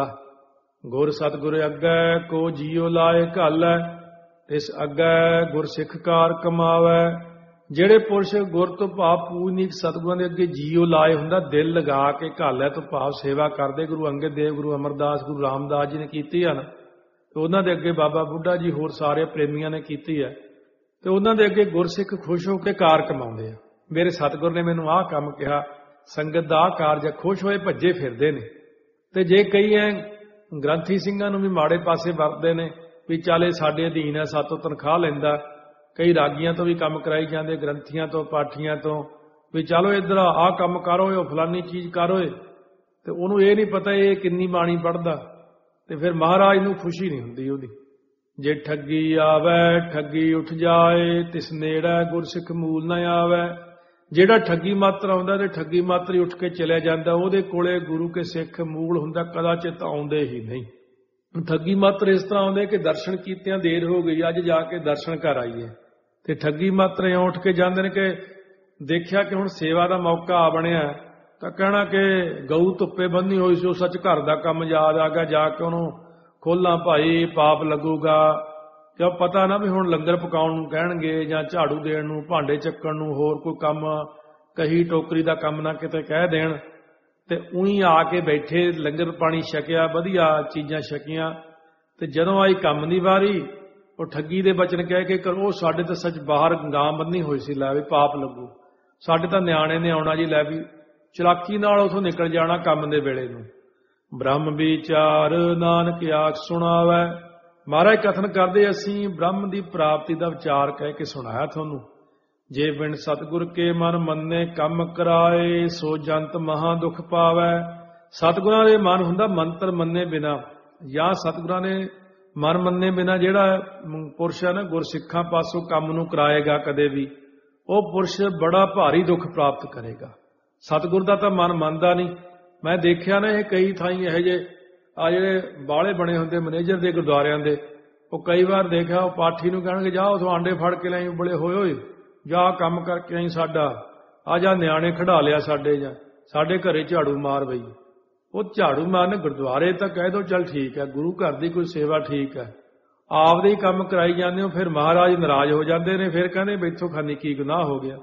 S1: ਗੁਰ ਸਤਿਗੁਰ ਅੱਗੇ ਕੋ ਜੀਉ ਲਾਏ ਘਾਲੈ, ਤਿਸ ਅੱਗੇ ਗੁਰਸਿੱਖ ਕਾਰ ਕਮਾਵੈ। ਜਿਹੜੇ ਪੁਰਸ਼ ਗੁਰ ਤੋਂ ਭਾਵ ਪੂਜਨੀਕ ਸਤਿਗੁਰਾਂ ਦੇ ਅੱਗੇ ਜੀਉ ਲਾਏ ਹੁੰਦਾ, ਦਿਲ ਲਗਾ ਕੇ ਘਾਲੈ ਤੋਂ ਭਾਵ ਸੇਵਾ ਕਰਦੇ। ਗੁਰੂ ਅੰਗਦ ਦੇਵ, ਗੁਰੂ ਅਮਰਦਾਸ, ਗੁਰੂ ਰਾਮਦਾਸ ਜੀ ਨੇ ਕੀਤੀ ਆ ਨਾ, ਤੇ ਉਹਨਾਂ ਦੇ ਅੱਗੇ ਬਾਬਾ ਬੁੱਢਾ ਜੀ, ਹੋਰ ਸਾਰੇ ਪ੍ਰੇਮੀਆਂ ਨੇ ਕੀਤੀ ਹੈ। ਤੇ ਉਹਨਾਂ ਦੇ ਅੱਗੇ ਗੁਰਸਿੱਖ ਖੁਸ਼ ਹੋ ਕੇ ਕਾਰ ਕਮਾਉਂਦੇ ਆ। ਮੇਰੇ ਸਤਿਗੁਰ ਨੇ ਮੈਨੂੰ ਆਹ ਕੰਮ ਕਿਹਾ, ਸੰਗਤ ਦਾ ਆਹ ਕਾਰਜ, ਖੁਸ਼ ਹੋਏ ਭੱਜੇ ਫਿਰਦੇ ਨੇ। ਤੇ ਜੇ ਕਈ ਐ ਗ੍ਰੰਥੀ ਸਿੰਘਾਂ ਨੂੰ ਵੀ ਮਾੜੇ ਪਾਸੇ ਵਰਤਦੇ ਨੇ ਵੀ ਚੱਲ ਇਹ ਸਾਡੇ ਅਧੀਨ ਹੈ, ਸਾਤੋਂ ਤਨਖਾਹ ਲੈਂਦਾ। ਕਈ ਰਾਗੀਆਂ ਤੋਂ ਵੀ ਕੰਮ ਕਰਾਈ ਜਾਂਦੇ, ਗ੍ਰੰਥੀਆਂ ਤੋਂ, ਪਾਠੀਆਂ ਤੋਂ, ਵੀ ਚਲੋ ਇੱਧਰ ਆਹ ਕੰਮ ਕਰੋ, ਉਹ ਫਲਾਨੀ ਚੀਜ਼ ਕਰੋ। ਤੇ ਉਹਨੂੰ ਇਹ ਨਹੀਂ ਪਤਾ ਇਹ ਕਿੰਨੀ ਬਾਣੀ ਪੜ੍ਹਦਾ। ਤੇ ਫਿਰ ਮਹਾਰਾਜ ਨੂੰ ਖੁਸ਼ੀ ਨਹੀਂ ਹੁੰਦੀ ਉਹਦੀ। ਜੇ ਠੱਗੀ ਆਵੈ ਠੱਗੀ ਉੱਠ ਜਾਏ, ਤਿਸ ਨੇੜੇ ਗੁਰਸਿੱਖ ਮੂਲ ਨਾ ਆਵੈ। ਜਿਹੜਾ ਠੱਗੀ ਮਾਤਰ ਆਉਂਦਾ ਤੇ ਠੱਗੀ ਮਾਤਰ ਹੀ ਉੱਠ ਕੇ ਚਲਿਆ ਜਾਂਦਾ, ਉਹਦੇ ਕੋਲੇ ਗੁਰੂ ਕੇ ਸਿੱਖ ਮੂਲ ਹੁੰਦਾ ਕਦਾਚਿਤ ਆਉਂਦੇ ਹੀ ਨਹੀਂ। ਠੱਗੀ ਮਾਤਰ ਇਸ ਤਰ੍ਹਾਂ ਆਉਂਦੇ ਕਿ ਦਰਸ਼ਨ ਕੀਤਿਆਂ ਦੇਰ ਹੋ ਗਈ, ਅੱਜ ਜਾ ਕੇ ਦਰਸ਼ਨ ਕਰ ਆਈਏ। ਤੇ ਠੱਗੀ ਮਾਤਰ ਇਉਂ ਉੱਠ ਕੇ ਜਾਂਦੇ ਨੇ ਕਿ ਦੇਖਿਆ ਕਿ ਹੁਣ ਸੇਵਾ ਦਾ ਮੌਕਾ ਆ ਬਣਿਆ, ਤਾਂ ਕਹਿਣਾ ਕਿ ਗਊ ਧੁੱਪੇ ਬੰਨੀ ਹੋਈ ਸੀ, ਉਹ ਸੱਚ ਘਰ ਦਾ ਕੰਮ ਯਾਦ ਆ ਗਿਆ, ਜਾ ਕੇ ਉਹਨੂੰ ਖੋਲਾਂ ਭਾਈ, ਪਾਪ ਲੱਗੂਗਾ। ਕਿਉਂ ਪਤਾ ਨਾ ਵੀ ਹੁਣ ਲੰਗਰ ਪਕਾਉਣ ਨੂੰ ਕਹਿਣਗੇ, ਜਾਂ ਝਾੜੂ ਦੇਣ ਨੂੰ, ਭਾਂਡੇ ਚੱਕਣ ਨੂੰ, ਹੋਰ ਕੋਈ ਕੰਮ, ਕਹੀ ਟੋਕਰੀ ਦਾ ਕੰਮ ਨਾ ਕਿਤੇ ਕਹਿ ਦੇਣ। ਤੇ ਉਹੀ ਆ ਕੇ ਬੈਠੇ, ਲੰਗਰ ਪਾਣੀ ਛਕਿਆ, ਵਧੀਆ ਚੀਜ਼ਾਂ ਛਕੀਆਂ। ਤੇ ਜਦੋਂ ਆਈ ਕੰਮ ਦੀ ਵਾਰੀ, ਉਹ ਠੱਗੀ ਦੇ ਬਚਨ ਕਹਿ ਕੇ ਕਰੋ, ਸਾਡੇ ਤਾਂ ਸੱਚ ਬਾਹਰ ਗਾਂ ਬੰਨੀ ਹੋਈ ਸੀ, ਲੈ ਵੀ ਪਾਪ ਲੱਗੂ, ਸਾਡੇ ਤਾਂ ਨਿਆਣੇ ਨੇ ਆਉਣਾ ਜੀ, ਲੈ ਵੀ ਚਲਾਕੀ ਨਾਲ ਉਥੋਂ ਨਿਕਲ ਜਾਣਾ ਕੰਮ ਦੇ ਵੇਲੇ ਨੂੰ। ਬ੍ਰਹਮ ਵਿਚਾਰ ਨਾਨਕ ਆਖ ਸੁਣਾਵੈ। ਮਹਾਰਾਜ ਕਥਨ ਕਰਦੇ, ਅਸੀਂ ਬ੍ਰਹਮ ਦੀ ਪ੍ਰਾਪਤੀ ਦਾ ਵਿਚਾਰ ਕਹਿ ਕੇ ਸੁਣਾਇਆ ਤੁਹਾਨੂੰ। ਜੇ ਬਿਨ ਸਤਿਗੁਰ ਕੇ ਮਨ ਮੰਨੇ ਕੰਮ ਕਰਾਏ, ਸੋ ਜੰਤ ਮਹਾ ਦੁਖ ਪਾਵੈ। ਸਤਿਗੁਰਾਂ ਦੇ ਮਨ ਹੁੰਦਾ ਮੰਤਰ ਮੰਨੇ ਬਿਨਾ, ਜਾਂ ਸਤਿਗੁਰਾਂ ਨੇ ਮਨ ਮੰਨੇ ਬਿਨਾ ਜਿਹੜਾ ਪੁਰਸ਼ ਹੈ ਨਾ, ਗੁਰਸਿੱਖਾਂ ਪਾਸੋਂ ਕੰਮ ਨੂੰ ਕਰਾਏਗਾ ਕਦੇ ਵੀ, ਉਹ ਪੁਰਸ਼ ਬੜਾ ਭਾਰੀ ਦੁੱਖ ਪ੍ਰਾਪਤ ਕਰੇਗਾ। ਸਤਿਗੁਰ ਦਾ ਤਾਂ ਮਨ ਮੰਨਦਾ ਨਹੀਂ। ਮੈਂ ਦੇਖਿਆ ਨਾ, ਇਹ ਕਈ ਥਾਈਂ ਇਹੋ ਜਿਹੇ ਆ ਜਿਹੜੇ ਬਾਲੇ ਬਣੇ ਹੁੰਦੇ ਮੈਨੇਜਰ ਦੇ ਗੁਰਦੁਆਰਿਆਂ ਦੇ, ਉਹ ਕਈ ਵਾਰ ਦੇਖਿਆ ਉਹ ਪਾਠੀ ਨੂੰ ਕਹਿਣਗੇ ਜਾ ਉਥੋਂ ਆਂਡੇ ਫੜ ਕੇ ਲੈ, ਬੜੇ ਹੋਏ ਜਾ ਕੰਮ ਕਰਕੇ ਆਈ ਸਾਡਾ, ਆ ਜਾ ਨਿਆਣੇ ਖੜਾ ਲਿਆ ਸਾਡੇ, ਜਾਂ ਸਾਡੇ ਘਰੇ ਝਾੜੂ ਮਾਰ ਬਈ। ਉਹ ਝਾੜੂ ਮਾਰਨ ਗੁਰਦੁਆਰੇ ਤਾਂ ਕਹਿ ਦੋ ਚੱਲ ਠੀਕ ਹੈ, ਗੁਰੂ ਘਰ ਦੀ ਕੋਈ ਸੇਵਾ ਠੀਕ ਹੈ, ਆਪਦੇ ਹੀ ਕੰਮ ਕਰਾਈ ਜਾਂਦੇ ਹੋ, ਫਿਰ ਮਹਾਰਾਜ ਨਾਰਾਜ਼ ਹੋ ਜਾਂਦੇ ਨੇ। ਫਿਰ ਕਹਿੰਦੇ ਬੈਠੋ ਖਾਨੀ ਕੀ ਗੁਨਾਹ ਹੋ ਗਿਆ।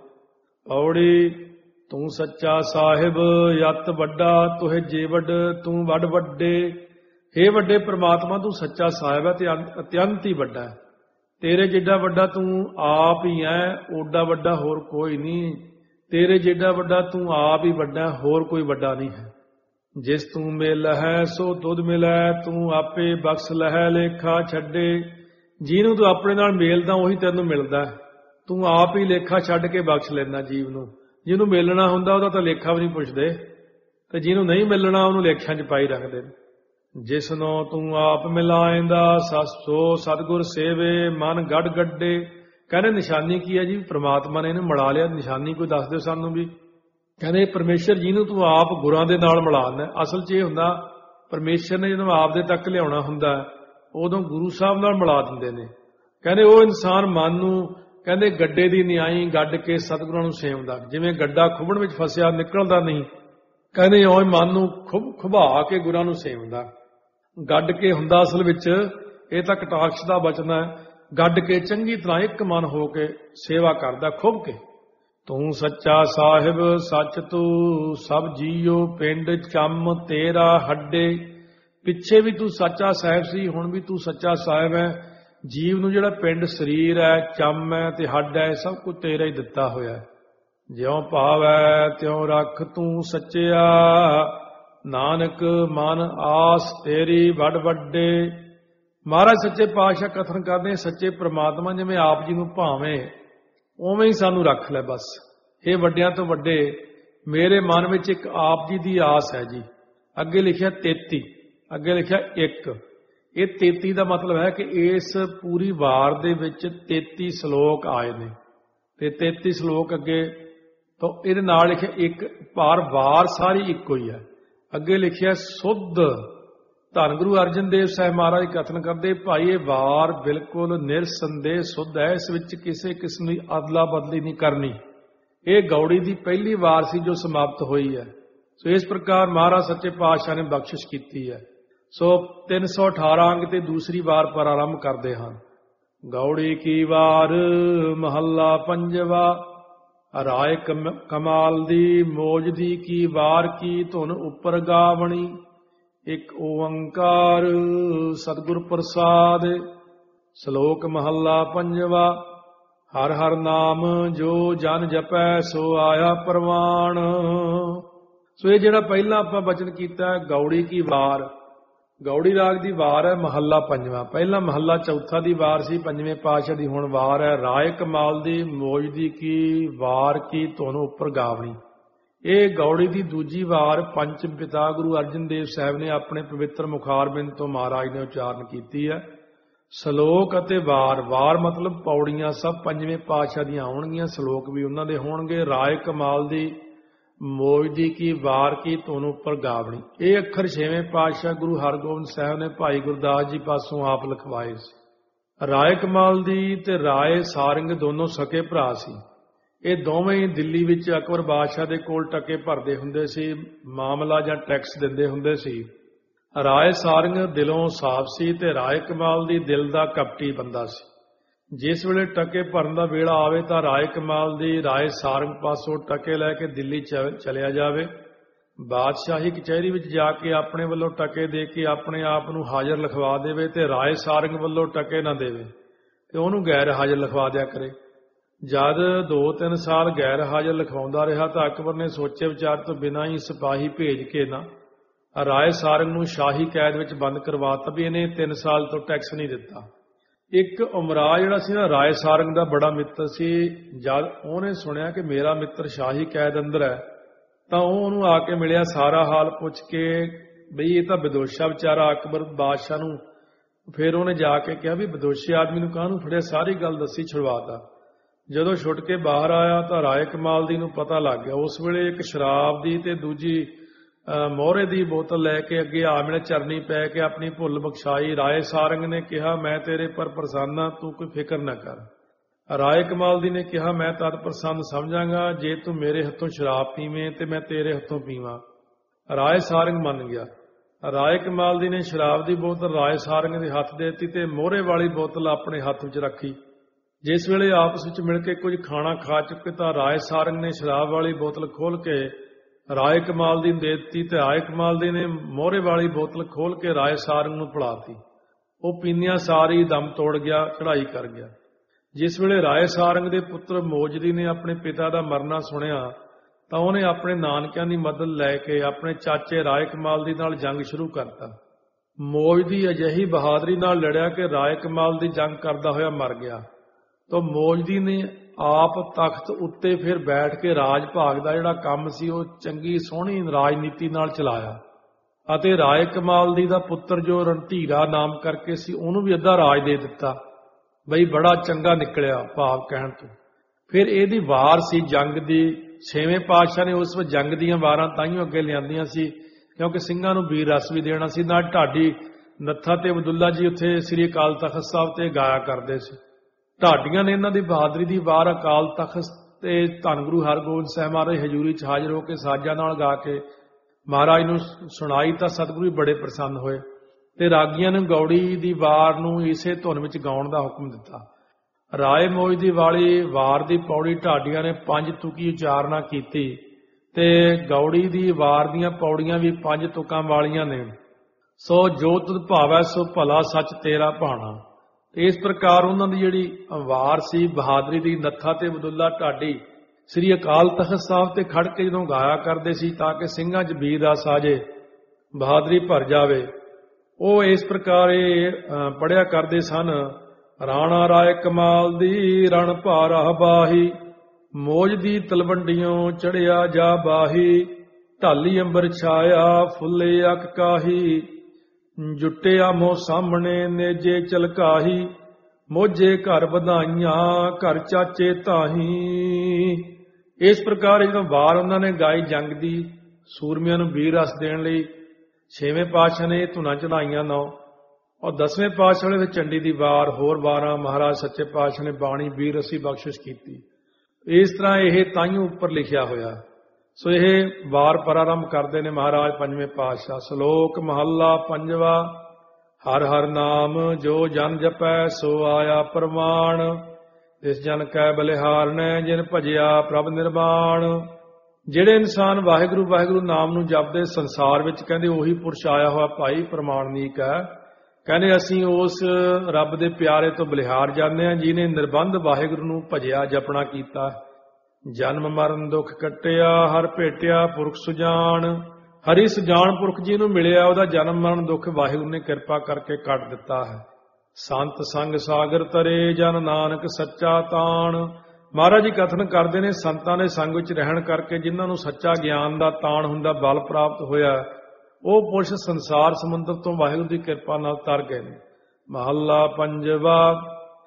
S1: ਪੌੜੀ ਤੂੰ ਸੱਚਾ ਸਾਹਿਬ ਯਤ ਵੱਡਾ, ਤੁਹੇ ਜੇ ਵੱਡ ਤੂੰ ਵੱਡ ਵੱਡੇ। ਹੇ ਵੱਡੇ ਪ੍ਰਮਾਤਮਾ, ਤੂੰ ਸੱਚਾ ਸਾਹਿਬ ਹੈ ਤੇ ਅਤਿਅੰਤ ਹੀ ਵੱਡਾ ਹੈ। ਤੇਰੇ ਜਿੱਡਾ ਵੱਡਾ ਤੂੰ ਆਪ ਹੀ ਹੈ, ਓਡਾ ਵੱਡਾ ਹੋਰ ਕੋਈ ਨਹੀਂ। ਤੇਰੇ ਜਿੱਡਾ ਵੱਡਾ ਤੂੰ ਆਪ ਹੀ ਵੱਡਾ, ਹੋਰ ਕੋਈ ਵੱਡਾ ਨਹੀਂ ਹੈ। ਜਿਸ ਤੂੰ ਮਿਲ ਹੈ ਸੋ ਤੁਧ ਮਿਲੈ, ਤੂੰ ਆਪੇ ਬਖਸ਼ ਲਹੈ ਲੇਖਾ ਛੱਡੇ। ਜਿਹਨੂੰ ਤੂੰ ਆਪਣੇ ਨਾਲ ਮੇਲਦਾ ਉਹੀ ਤੈਨੂੰ ਮਿਲਦਾ, ਤੂੰ ਆਪ ਹੀ ਲੇਖਾ ਛੱਡ ਕੇ ਬਖਸ਼ ਲੈਂਦਾ ਜੀਵ ਨੂੰ। ਜਿਹਨੂੰ ਮਿਲਣਾ ਹੁੰਦਾ ਉਹਦਾ ਤਾਂ ਲੇਖਾ ਵੀ ਨਹੀਂ ਪੁੱਛਦੇ, ਤੇ ਜਿਹਨੂੰ ਨਹੀਂ ਮਿਲਣਾ ਉਹਨੂੰ ਲੇਖਿਆਂ 'ਚ ਪਾਈ ਰੱਖਦੇ ਨੇ। ਜਿਸਨੂੰ ਤੂੰ ਆਪ ਮਿਲਾਏਂਦਾ ਸੋ ਸਤਿਗੁਰ ਸੇਵੇ, ਮਨ ਗੜ ਗੱਡੇ। ਕਹਿੰਦੇ ਨਿਸ਼ਾਨੀ ਕੀ ਹੈ ਜੀ? ਪ੍ਰਮਾਤਮਾ ਨੇ ਇਹਨੂੰ ਮਿਲਾ ਲਿਆ। ਨਿਸ਼ਾਨੀ ਕੋਈ ਦੱਸ ਦਿਓ ਸਾਨੂੰ ਵੀ। ਕਹਿੰਦੇ ਪਰਮੇਸ਼ਰ ਜਿਹਨੂੰ ਤੂੰ ਆਪ ਗੁਰਾਂ ਦੇ ਨਾਲ ਮਿਲਾਉਂਦਾ। ਅਸਲ 'ਚ ਇਹ ਹੁੰਦਾ, ਪਰਮੇਸ਼ਰ ਨੇ ਜਦੋਂ ਆਪ ਦੇ ਤੱਕ ਲਿਆਉਣਾ ਹੁੰਦਾ ਉਦੋਂ ਗੁਰੂ ਸਾਹਿਬ ਨਾਲ ਮਿਲਾ ਦਿੰਦੇ ਨੇ। ਕਹਿੰਦੇ ਉਹ ਇਨਸਾਨ ਮਨ ਨੂੰ, ਕਹਿੰਦੇ ਗੱਡੇ ਦੀ ਨਿਆਈ ਗੱਡ ਕੇ ਸਤਿਗੁਰਾਂ ਨੂੰ ਸੇਵਦਾ। ਜਿਵੇਂ ਗੱਡਾ ਖੁੱਬਣ ਵਿੱਚ ਫਸਿਆ ਨਿਕਲਦਾ ਨਹੀਂ, ਕਹਿੰਦੇ ਉਹ ਮਨ ਨੂੰ ਖੁਬਾ ਕੇ ਗੁਰਾਂ ਨੂੰ ਸੇਵਦਾ। ਗੱਡ ਕੇ ਹੁੰਦਾ ਅਸਲ ਵਿੱਚ, ਇਹ ਤਾਂ ਕਟਾਕਸ਼ ਦਾ ਬਚਨ ਹੈ। ਗੱਡ ਕੇ ਚੰਗੀ ਤਰ੍ਹਾਂ ਇੱਕ ਮਨ ਹੋ ਕੇ ਸੇਵਾ ਕਰਦਾ ਖੁੱਬ ਕੇ। ਤੂੰ ਸੱਚਾ ਸਾਹਿਬ ਸੱਚ ਤੂੰ ਸਭ ਜੀਓ, ਪਿੰਡ ਚੰਮ ਤੇਰਾ ਹੱਡੇ। ਪਿੱਛੇ ਵੀ ਤੂੰ ਸੱਚਾ ਸਾਹਿਬ ਸੀ, ਹੁਣ ਵੀ ਤੂੰ ਸੱਚਾ ਸਾਹਿਬ ਹੈ। ਜੀਵ ਨੂੰ ਜਿਹੜਾ ਪਿੰਡ ਸਰੀਰ ਹੈ, ਚੰਮ ਹੈ ਤੇ ਹੱਡ ਹੈ, ਸਭ ਕੁਝ ਤੇਰਾ ਹੀ ਦਿੱਤਾ ਹੋਇਆ। ਜਿਉਂ ਭਾਵੈ ਤਿਉਂ ਰੱਖ ਤੂੰ ਸੱਚਿਆ, ਨਾਨਕ ਮਨ ਆਸ ਤੇਰੀ ਵੱਡ ਵੱਡੇ। ਮਹਾਰਾਜ ਸੱਚੇ ਪਾਤਸ਼ਾਹ ਕਥਨ ਕਰਦੇ, ਸੱਚੇ ਪ੍ਰਮਾਤਮਾ ਜਿਵੇਂ ਆਪ ਜੀ ਨੂੰ ਭਾਵੇਂ ਉਵੇਂ ਹੀ ਸਾਨੂੰ ਰੱਖ ਲੈ ਬਸ। ਇਹ ਵੱਡਿਆਂ ਤੋਂ ਵੱਡੇ, ਮੇਰੇ ਮਨ ਵਿੱਚ ਇੱਕ ਆਪ ਜੀ ਦੀ ਆਸ ਹੈ ਜੀ। ਅੱਗੇ ਲਿਖਿਆ 33, ਅੱਗੇ ਲਿਖਿਆ 1। ਇਹ 33 ਦਾ ਮਤਲਬ ਹੈ ਕਿ ਇਸ ਪੂਰੀ ਵਾਰ ਦੇ ਵਿੱਚ 33 ਸ਼ਲੋਕ ਆਏ ਨੇ, ਤੇ 33 ਸ਼ਲੋਕ ਅੱਗੇ ਤੋਂ ਇਹਦੇ ਨਾਲ ਲਿਖਿਆ 1, ਪਰ ਵਾਰ ਸਾਰੀ ਇੱਕੋ ਹੀ ਹੈ। ਅੱਗੇ ਲਿਖਿਆ ਸੁੱਧ। ਧੰਨ ਗੁਰੂ ਅਰਜਨ ਦੇਵ ਸਾਹਿਬ ਮਹਾਰਾਜ ਕਥਨ ਕਰਦੇ, ਭਾਈ ਇਹ ਵਾਰ ਬਿਲਕੁਲ ਨਿਰਸੰਦੇਹ ਸੁੱਧ ਹੈ, ਇਸ ਵਿੱਚ ਕਿਸੇ ਕਿਸਮ ਦੀ ਅਦਲਾ ਬਦਲੀ ਨਹੀਂ ਕਰਨੀ। ਇਹ ਗੌੜੀ ਦੀ ਪਹਿਲੀ ਵਾਰ ਸੀ ਜੋ ਸਮਾਪਤ ਹੋਈ ਹੈ। ਸੋ ਇਸ ਪ੍ਰਕਾਰ ਮਹਾਰਾਜ ਸੱਚੇ ਪਾਤਸ਼ਾਹ ਨੇ ਬਖਸ਼ਿਸ਼ ਕੀਤੀ ਹੈ। ਸੋ 318 ਅੰਗ ਤੇ ਦੂਸਰੀ ਵਾਰ ਪਰ ਆਰੰਭ ਕਰਦੇ ਹਨ। ਗੌੜੀ ਕੀ ਵਾਰ ਮਹੱਲਾ ਪੰਜਵਾ। ਰਾਏ ਕਮਾਲ ਦੀ ਮੋਜ ਦੀ ਕੀ ਵਾਰ ਕੀ ਧੁਨ ਉੱਪਰ ਗਾਵਣੀ। ਇੱਕ ਓੰਕਾਰ ਸਤਿਗੁਰ ਪ੍ਰਸਾਦ। ਸ਼ਲੋਕ ਮਹੱਲਾ ਪੰਜਵਾ। ਹਰ ਹਰ ਨਾਮ ਜੋ ਜਨ ਜਪੈ ਸੋ ਆਇਆ ਪ੍ਰਵਾਨ। ਸੋ ਇਹ ਜਿਹੜਾ ਪਹਿਲਾਂ ਆਪਾਂ ਬਚਨ ਕੀਤਾ ਹੈ ਗੌੜੀ ਕੀ ਵਾਰ, ਗੌੜੀ ਰਾਗ ਦੀ ਵਾਰ ਹੈ ਮਹੱਲਾ ਪੰਜਵਾਂ। ਪਹਿਲਾਂ ਮਹੱਲਾ ਚੌਥਾ ਦੀ ਵਾਰ ਸੀ, ਪੰਜਵੇਂ ਪਾਤਸ਼ਾਹ ਦੀ ਹੁਣ ਵਾਰ ਹੈ। ਰਾਏ ਕਮਾਲ ਦੀ ਮੋਜ ਦੀ ਕੀ ਵਾਰ ਕੀ ਧੁਨ ਉੱਪਰ ਗਾਵਣੀ। ਇਹ ਗੌੜੀ ਦੀ ਦੂਜੀ ਵਾਰ ਪੰਚਮ ਪਿਤਾ ਗੁਰੂ ਅਰਜਨ ਦੇਵ ਸਾਹਿਬ ਨੇ ਆਪਣੇ ਪਵਿੱਤਰ ਮੁਖਾਰਬਿੰਦ ਤੋਂ ਮਹਾਰਾਜ ਨੇ ਉਚਾਰਨ ਕੀਤੀ ਹੈ। ਸ਼ਲੋਕ ਅਤੇ ਵਾਰ, ਵਾਰ ਮਤਲਬ ਪੌੜੀਆਂ ਸਭ ਪੰਜਵੇਂ ਪਾਤਸ਼ਾਹ ਦੀਆਂ ਆਉਣਗੀਆਂ, ਸ਼ਲੋਕ ਵੀ ਉਹਨਾਂ ਦੇ ਹੋਣਗੇ। ਰਾਏ ਕਮਾਲ ਦੀ ਮੋਜ ਦੀ ਕੀ ਵਾਰ ਕੀ ਧੁਨ ਉੱਪਰ ਗਾਵਣੀ। ਇਹ ਅੱਖਰ ਛੇਵੇਂ ਪਾਤਸ਼ਾਹ ਗੁਰੂ ਹਰਗੋਬਿੰਦ ਸਾਹਿਬ ਨੇ ਭਾਈ ਗੁਰਦਾਸ ਜੀ ਪਾਸੋਂ ਆਪ ਲਿਖਵਾਏ ਸੀ। ਰਾਏ ਕਮਾਲ ਦੀ ਤੇ ਰਾਏ ਸਾਰੰਗ ਦੋਨੋਂ ਸਕੇ ਭਰਾ ਸੀ। ਇਹ ਦੋਵੇਂ ਹੀ ਦਿੱਲੀ ਵਿੱਚ ਅਕਬਰ ਬਾਦਸ਼ਾਹ ਦੇ ਕੋਲ ਟਕੇ ਭਰਦੇ ਹੁੰਦੇ ਸੀ, ਮਾਮਲਾ ਜਾਂ ਟੈਕਸ ਦਿੰਦੇ ਹੁੰਦੇ ਸੀ। ਰਾਏ ਸਾਰੰਗ ਦਿਲੋਂ ਸਾਫ਼ ਸੀ ਤੇ ਰਾਏ ਕਮਾਲ ਦੀ ਦਿਲ ਦਾ ਕਪਟੀ ਬੰਦਾ ਸੀ। ਜਿਸ ਵੇਲੇ ਟਕੇ ਭਰਨ ਦਾ ਵੇਲਾ ਆਵੇ ਤਾਂ ਰਾਏ ਕਮਾਲ ਦੀ ਰਾਏ ਸਾਰੰਗ ਪਾਸੋਂ ਟਕੇ ਲੈ ਕੇ ਦਿੱਲੀ ਚਲਿਆ ਜਾਵੇ, ਬਾਦਸ਼ਾਹੀ ਕਚਹਿਰੀ ਵਿੱਚ ਜਾ ਕੇ ਆਪਣੇ ਵੱਲੋਂ ਟਕੇ ਦੇ ਕੇ ਆਪਣੇ ਆਪ ਨੂੰ ਹਾਜ਼ਰ ਲਿਖਵਾ ਦੇਵੇ, ਤੇ ਰਾਏ ਸਾਰੰਗ ਵੱਲੋਂ ਟਕੇ ਨਾ ਦੇਵੇ ਤੇ ਉਹਨੂੰ ਗੈਰ ਹਾਜ਼ਰ ਲਿਖਵਾ ਦਿਆ ਕਰੇ। ਜਦ 2-3 ਸਾਲ ਗੈਰ ਹਾਜ਼ਰ ਲਿਖਵਾਉਂਦਾ ਰਿਹਾ ਤਾਂ ਅਕਬਰ ਨੇ ਸੋਚੇ ਵਿਚਾਰ ਤੋਂ ਬਿਨਾਂ ਹੀ ਸਿਪਾਹੀ ਭੇਜ ਕੇ ਨਾ ਰਾਏ ਸਾਰੰਗ ਨੂੰ ਸ਼ਾਹੀ ਕੈਦ ਵਿੱਚ ਬੰਦ ਕਰਵਾਤਾ ਵੀ ਇਹਨੇ 3 ਸਾਲ ਤੋਂ ਟੈਕਸ ਨਹੀਂ ਦਿੱਤਾ। ਇੱਕ ਉਮਰਾ ਜਿਹੜਾ ਸੀ ਨਾ ਰਾਏ ਸਾਰੰਗ ਦਾ ਬੜਾ ਮਿੱਤਰ ਸੀ, ਜਦ ਉਹਨੇ ਸੁਣਿਆ ਕਿ ਮੇਰਾ ਮਿੱਤਰ ਸ਼ਾਹੀ ਕੈਦ ਅੰਦਰ ਹੈ ਤਾਂ ਉਹ ਉਹਨੂੰ ਆ ਕੇ ਮਿਲਿਆ, ਸਾਰਾ ਹਾਲ ਪੁੱਛ ਕੇ ਬਈ ਇਹ ਤਾਂ ਬਦੋਸ਼ਾ ਵਿਚਾਰਾ ਅਕਬਰ ਬਾਦਸ਼ਾਹ ਨੂੰ। ਫਿਰ ਉਹਨੇ ਜਾ ਕੇ ਕਿਹਾ ਵੀ ਬਦੋਸ਼ੀ ਆਦਮੀ ਨੂੰ ਕਾਹਨੂੰ ਫੜਿਆ, ਸਾਰੀ ਗੱਲ ਦੱਸੀ, ਛੁਡਵਾਤਾ। ਜਦੋਂ ਛੁੱਟ ਕੇ ਬਾਹਰ ਆਇਆ ਤਾਂ ਰਾਏ ਕਮਾਲ ਦੀ ਨੂੰ ਪਤਾ ਲੱਗ ਗਿਆ। ਉਸ ਵੇਲੇ ਇੱਕ ਸ਼ਰਾਬ ਦੀ ਤੇ ਦੂਜੀ ਮੋਹਰੇ ਦੀ ਬੋਤਲ ਲੈ ਕੇ ਅੱਗੇ ਆ ਮਿਲੇ, ਚਰਨੀ ਪੈ ਕੇ ਆਪਣੀ ਭੁੱਲ ਬਖਸ਼ਾਈ। ਰਾਏ ਸਾਰੰਗ ਨੇ ਕਿਹਾ ਮੈਂ ਤੇਰੇ ਪਰ ਪ੍ਰਸੰਨ ਹਾਂ, ਤੂੰ ਕੋਈ ਫਿਕਰ ਨਾ ਕਰ। ਰਾਏ ਕਮਾਲ ਦੀ ਨੇ ਕਿਹਾ ਮੈਂ ਤਦ ਪ੍ਰਸੰਨ ਸਮਝਾਂਗਾ ਜੇ ਤੂੰ ਮੇਰੇ ਹੱਥੋਂ ਸ਼ਰਾਬ ਪੀਵੇਂ ਤੇ ਮੈਂ ਤੇਰੇ ਹੱਥੋਂ ਪੀਵਾਂ। ਰਾਏ ਸਾਰੰਗ ਮੰਨ ਗਿਆ। ਰਾਏ ਕਮਾਲ ਦੀ ਨੇ ਸ਼ਰਾਬ ਦੀ ਬੋਤਲ ਰਾਏ ਸਾਰੰਗ ਦੇ ਹੱਥ ਦੇ ਦਿੱਤੀ ਤੇ ਮੋਹਰੇ ਵਾਲੀ ਬੋਤਲ ਆਪਣੇ ਹੱਥ ਵਿੱਚ ਰੱਖੀ। ਜਿਸ ਵੇਲੇ ਆਪਸ ਵਿੱਚ ਮਿਲ ਕੇ ਕੁਝ ਖਾਣਾ ਖਾ ਚੁੱਕੇ ਤਾਂ ਰਾਏ ਸਾਰੰਗ ਨੇ ਸ਼ਰਾਬ ਵਾਲੀ ਬੋਤਲ ਖੋਲ ਕੇ ਰਾਏ ਕਮਾਲ ਦੀ ਨੂੰ ਦੇ ਦਿੱਤੀ ਤੇ ਰਾਏ ਕਮਾਲ ਦੀ ਨੇ ਮੋਹਰੇ ਵਾਲੀ ਬੋਤਲ ਖੋਲ ਕੇ ਰਾਏ ਸਾਰੰਗ ਨੂੰ ਫੜਾਤੀ। ਉਹ ਪੀਂਦਿਆਂ ਸਾਰੀ ਦਮ ਤੋੜ ਗਿਆ, ਚੜ੍ਹਾਈ ਕਰ ਗਿਆ। ਜਿਸ ਵੇਲੇ ਰਾਏ ਸਾਰੰਗ ਦੇ ਪੁੱਤਰ ਮੋਜਦੀ ਨੇ ਆਪਣੇ ਪਿਤਾ ਦਾ ਮਰਨਾ ਸੁਣਿਆ ਤਾਂ ਉਹਨੇ ਆਪਣੇ ਨਾਨਕਿਆਂ ਦੀ ਮਦਦ ਲੈ ਕੇ ਆਪਣੇ ਚਾਚੇ ਰਾਏ ਕਮਾਲ ਦੀ ਨਾਲ ਜੰਗ ਸ਼ੁਰੂ ਕਰਤਾ। ਮੋਜਦੀ ਅਜਿਹੀ ਬਹਾਦਰੀ ਨਾਲ ਲੜਿਆ ਕਿ ਰਾਏ ਕਮਾਲ ਦੀ ਜੰਗ ਕਰਦਾ ਹੋਇਆ ਮਰ ਗਿਆ। ਤਾਂ ਮੋਜਦੀ ਨੇ ਆਪ ਤਖਤ ਉੱਤੇ ਫਿਰ ਬੈਠ ਕੇ ਰਾਜ ਭਾਗ ਦਾ ਜਿਹੜਾ ਕੰਮ ਸੀ ਉਹ ਚੰਗੀ ਸੋਹਣੀ ਰਾਜਨੀਤੀ ਨਾਲ ਚਲਾਇਆ ਅਤੇ ਰਾਏ ਕਮਾਲ ਦੀ ਦਾ ਪੁੱਤਰ ਜੋ ਰਣਧੀਰਾ ਨਾਮ ਕਰਕੇ ਸੀ ਉਹਨੂੰ ਵੀ ਅੱਧਾ ਰਾਜ ਦੇ ਦਿੱਤਾ। ਬਈ ਬੜਾ ਚੰਗਾ ਨਿਕਲਿਆ ਭਾਵ ਕਹਿਣ ਤੋਂ। ਫਿਰ ਇਹਦੀ ਵਾਰ ਸੀ ਜੰਗ ਦੀ। 6ਵੇਂ ਪਾਤਸ਼ਾਹ ਨੇ ਉਸ ਵਿੱਚ ਜੰਗ ਦੀਆਂ ਵਾਰਾਂ ਤਾਈਓ ਅੱਗੇ ਲਿਆਂਦੀਆਂ ਸੀ ਕਿਉਂਕਿ ਸਿੰਘਾਂ ਨੂੰ ਵੀਰ ਰਸ ਵੀ ਦੇਣਾ ਸੀ। ਨਾਲ ਢਾਡੀ ਨੱਥਾ ਤੇ ਅਬਦੁੱਲਾ ਜੀ ਉੱਥੇ ਸ੍ਰੀ ਅਕਾਲ ਤਖਤ ਸਾਹਿਬ ਤੇ ਗਾਇਆ ਕਰਦੇ ਸੀ। ਢਾਡੀਆਂ ਨੇ ਇਹਨਾਂ ਦੀ ਬਹਾਦਰੀ ਦੀ ਵਾਰ ਅਕਾਲ ਤਖਤ ਤੇ ਧੰਨ ਗੁਰੂ ਹਰਗੋਬਿੰਦ ਸਾਹਿਬ ਮਹਾਰਾਜ ਹਜ਼ੂਰੀ 'ਚ ਹਾਜ਼ਰ ਹੋ ਕੇ ਸਾਜ਼ਾਂ ਨਾਲ ਗਾ ਕੇ ਮਹਾਰਾਜ ਨੂੰ ਸੁਣਾਈ ਤਾਂ ਸਤਿਗੁਰੂ ਵੀ ਬੜੇ ਪ੍ਰਸੰਨ ਹੋਏ ਤੇ ਰਾਗੀਆਂ ਨੇ ਗੌੜੀ ਦੀ ਵਾਰ ਨੂੰ ਇਸੇ ਧੁਨ ਵਿੱਚ ਗਾਉਣ ਦਾ ਹੁਕਮ ਦਿੱਤਾ। ਰਾਏ ਮੋਜ ਦੀ ਵਾਲੀ ਵਾਰ ਦੀ ਪੌੜੀ ਢਾਡੀਆਂ ਨੇ 5 ਤੁਕੀ ਉਚਾਰਨਾ ਕੀਤੀ ਤੇ ਗੌੜੀ ਦੀ ਵਾਰ ਦੀਆਂ ਪੌੜੀਆਂ ਵੀ 5 ਤੁਕਾਂ ਵਾਲੀਆਂ ਨੇ। ਸੋ ਜੋ ਤੁਧ ਭਾਵੈ ਸੋ ਭਲਾ ਸੱਚ ਤੇਰਾ ਭਾਣਾ। ਇਸ ਪ੍ਰਕਾਰ ਉਹਨਾਂ ਦੀ ਜਿਹੜੀ ਵਾਰ ਸੀ ਬਹਾਦਰੀ ਦੀ, ਨੱਥਾ ਤੇ ਅਬਦੁੱਲਾ ਢਾਡੀ ਸ੍ਰੀ ਅਕਾਲ ਤਖਤ ਸਾਹਿਬ ਤੇ ਖੜ ਕੇ ਜਦੋਂ ਗਾਇਆ ਕਰਦੇ ਸੀ ਤਾਂ ਕਿ ਸਿੰਘਾਂ 'ਚ ਵੀਰ ਰਸ ਆ ਜੇ, ਬਹਾਦਰੀ ਭਰ ਜਾਵੇ। ਉਹ ਇਸ ਪ੍ਰਕਾਰ ਇਹ ਪੜ੍ਹਿਆ ਕਰਦੇ ਸਨ। ਰਾਣਾ ਰਾਏ ਕਮਾਲ ਦੀ ਰਣ ਭਾਰਾ ਬਾਹੀ, ਮੋਜ ਦੀ ਤਲਵੰਡੀਓਂ ਚੜਿਆ ਜਾ ਬਾਹੀ, ਢਾਲੀ ਅੰਬਰ ਛਾਇਆ ਫੁੱਲੇ ਅਕ ਕਾਹੀ, ਜੁੱਟਿਆ ਮੋਹ ਸਾਹਮਣੇ ਨੇਜੇ ਚਲਕਾਹੀ, ਮੋਝੇ ਘਰ ਵਧਾਈਆਂ ਘਰ ਚਾਚੇ ਤਾਹੀ। ਇਸ ਪ੍ਰਕਾਰ ਜਦੋਂ ਵਾਰ ਉਹਨਾਂ ਨੇ ਗਾਈ ਜੰਗ ਦੀ, ਸੂਰਮਿਆਂ ਨੂੰ ਵੀਰ ਰਸ ਦੇਣ ਲਈ, 6ਵੇਂ ਪਾਤਸ਼ਾਹ ਨੇ ਧੁਨਾਂ ਚੜਾਈਆਂ 9, ਔਰ 10ਵੇਂ ਪਾਤਸ਼ਾਹ ਨੇ ਚੰਡੀ ਦੀ ਵਾਰ, ਹੋਰ ਵਾਰਾਂ ਮਹਾਰਾਜ ਸੱਚੇ ਪਾਤਸ਼ਾਹ ਨੇ ਬਾਣੀ ਵੀਰ ਰਸੀ ਬਖਸ਼ਿਸ਼ ਕੀਤੀ। ਇਸ ਤਰ੍ਹਾਂ ਇਹ ਤਾਈਓਂ ਉੱਪਰ ਲਿਖਿਆ ਹੋਇਆ। ਸੋ ਇਹ ਵਾਰ ਪ੍ਰਾਰੰਭ ਕਰਦੇ ਨੇ ਮਹਾਰਾਜ 5ਵੇਂ ਪਾਤਸ਼ਾਹ। ਸ਼ਲੋਕ ਮਹੱਲਾ 5ਵਾਂ। ਹਰ ਹਰ ਨਾਮ ਜੋ ਜਨ ਜਪੈ ਸੋ ਆਇਆ ਪ੍ਰਮਾਣ, ਇਸ ਜਨ ਕੈ ਬਲਿਹਾਰਨੈ ਜਿਨ ਭਜਿਆ ਪ੍ਰਭ ਨਿਰਵਾਣ। ਜਿਹੜੇ ਇਨਸਾਨ ਵਾਹਿਗੁਰੂ ਵਾਹਿਗੁਰੂ ਨਾਮ ਨੂੰ ਜਪਦੇ ਸੰਸਾਰ ਵਿੱਚ, ਕਹਿੰਦੇ ਉਹੀ ਪੁਰਸ਼ ਆਇਆ ਹੋਇਆ ਭਾਈ ਪ੍ਰਮਾਣੀਕ ਹੈ। ਕਹਿੰਦੇ ਅਸੀਂ ਉਸ ਰੱਬ ਦੇ ਪਿਆਰੇ ਤੋਂ ਬਲਿਹਾਰ ਜਾਂਦੇ ਹਾਂ ਜਿਹਨੇ ਨਿਰਬੰਧ ਵਾਹਿਗੁਰੂ ਨੂੰ ਭਜਿਆ ਜਪਣਾ ਕੀਤਾ। ਜਨਮ ਮਰਨ ਦੁੱਖ ਕੱਟਿਆ ਹਰ ਭੇਟਿਆ ਪੁਰਖ ਸੁਜਾਨ। ਹਰੀ ਸੁਜਾਨ ਪੁਰਖ ਜੀ ਨੂੰ ਮਿਲਿਆ, ਉਹਦਾ ਜਨਮ ਮਰਨ ਦੁੱਖ ਵਾਹਿਗੁਰੂ ਨੇ ਕਿਰਪਾ ਕਰਕੇ ਕੱਟ ਦਿੱਤਾ ਹੈ। ਸੰਤ ਸੰਗ ਸਾਗਰ ਤਰੇ ਜਨ ਨਾਨਕ ਸੱਚਾ ਤਾਣ। ਮਹਾਰਾਜ ਜੀ ਕਥਨ ਕਰਦੇ ਨੇ ਸੰਤਾਂ ਦੇ ਸੰਗ ਵਿੱਚ ਰਹਿਣ ਕਰਕੇ ਜਿਨ੍ਹਾਂ ਨੂੰ ਸੱਚਾ ਗਿਆਨ ਦਾ ਤਾਣ ਹੁੰਦਾ, ਬਲ ਪ੍ਰਾਪਤ ਹੋਇਆ, ਉਹ ਪੁਰਸ਼ ਸੰਸਾਰ ਸਮੁੰਦਰ ਤੋਂ ਵਾਹਿਗੁਰੂ ਦੀ ਕਿਰਪਾ ਨਾਲ ਤਰ ਗਏ ਨੇ। ਮਹੱਲਾ 5ਵਾਂ।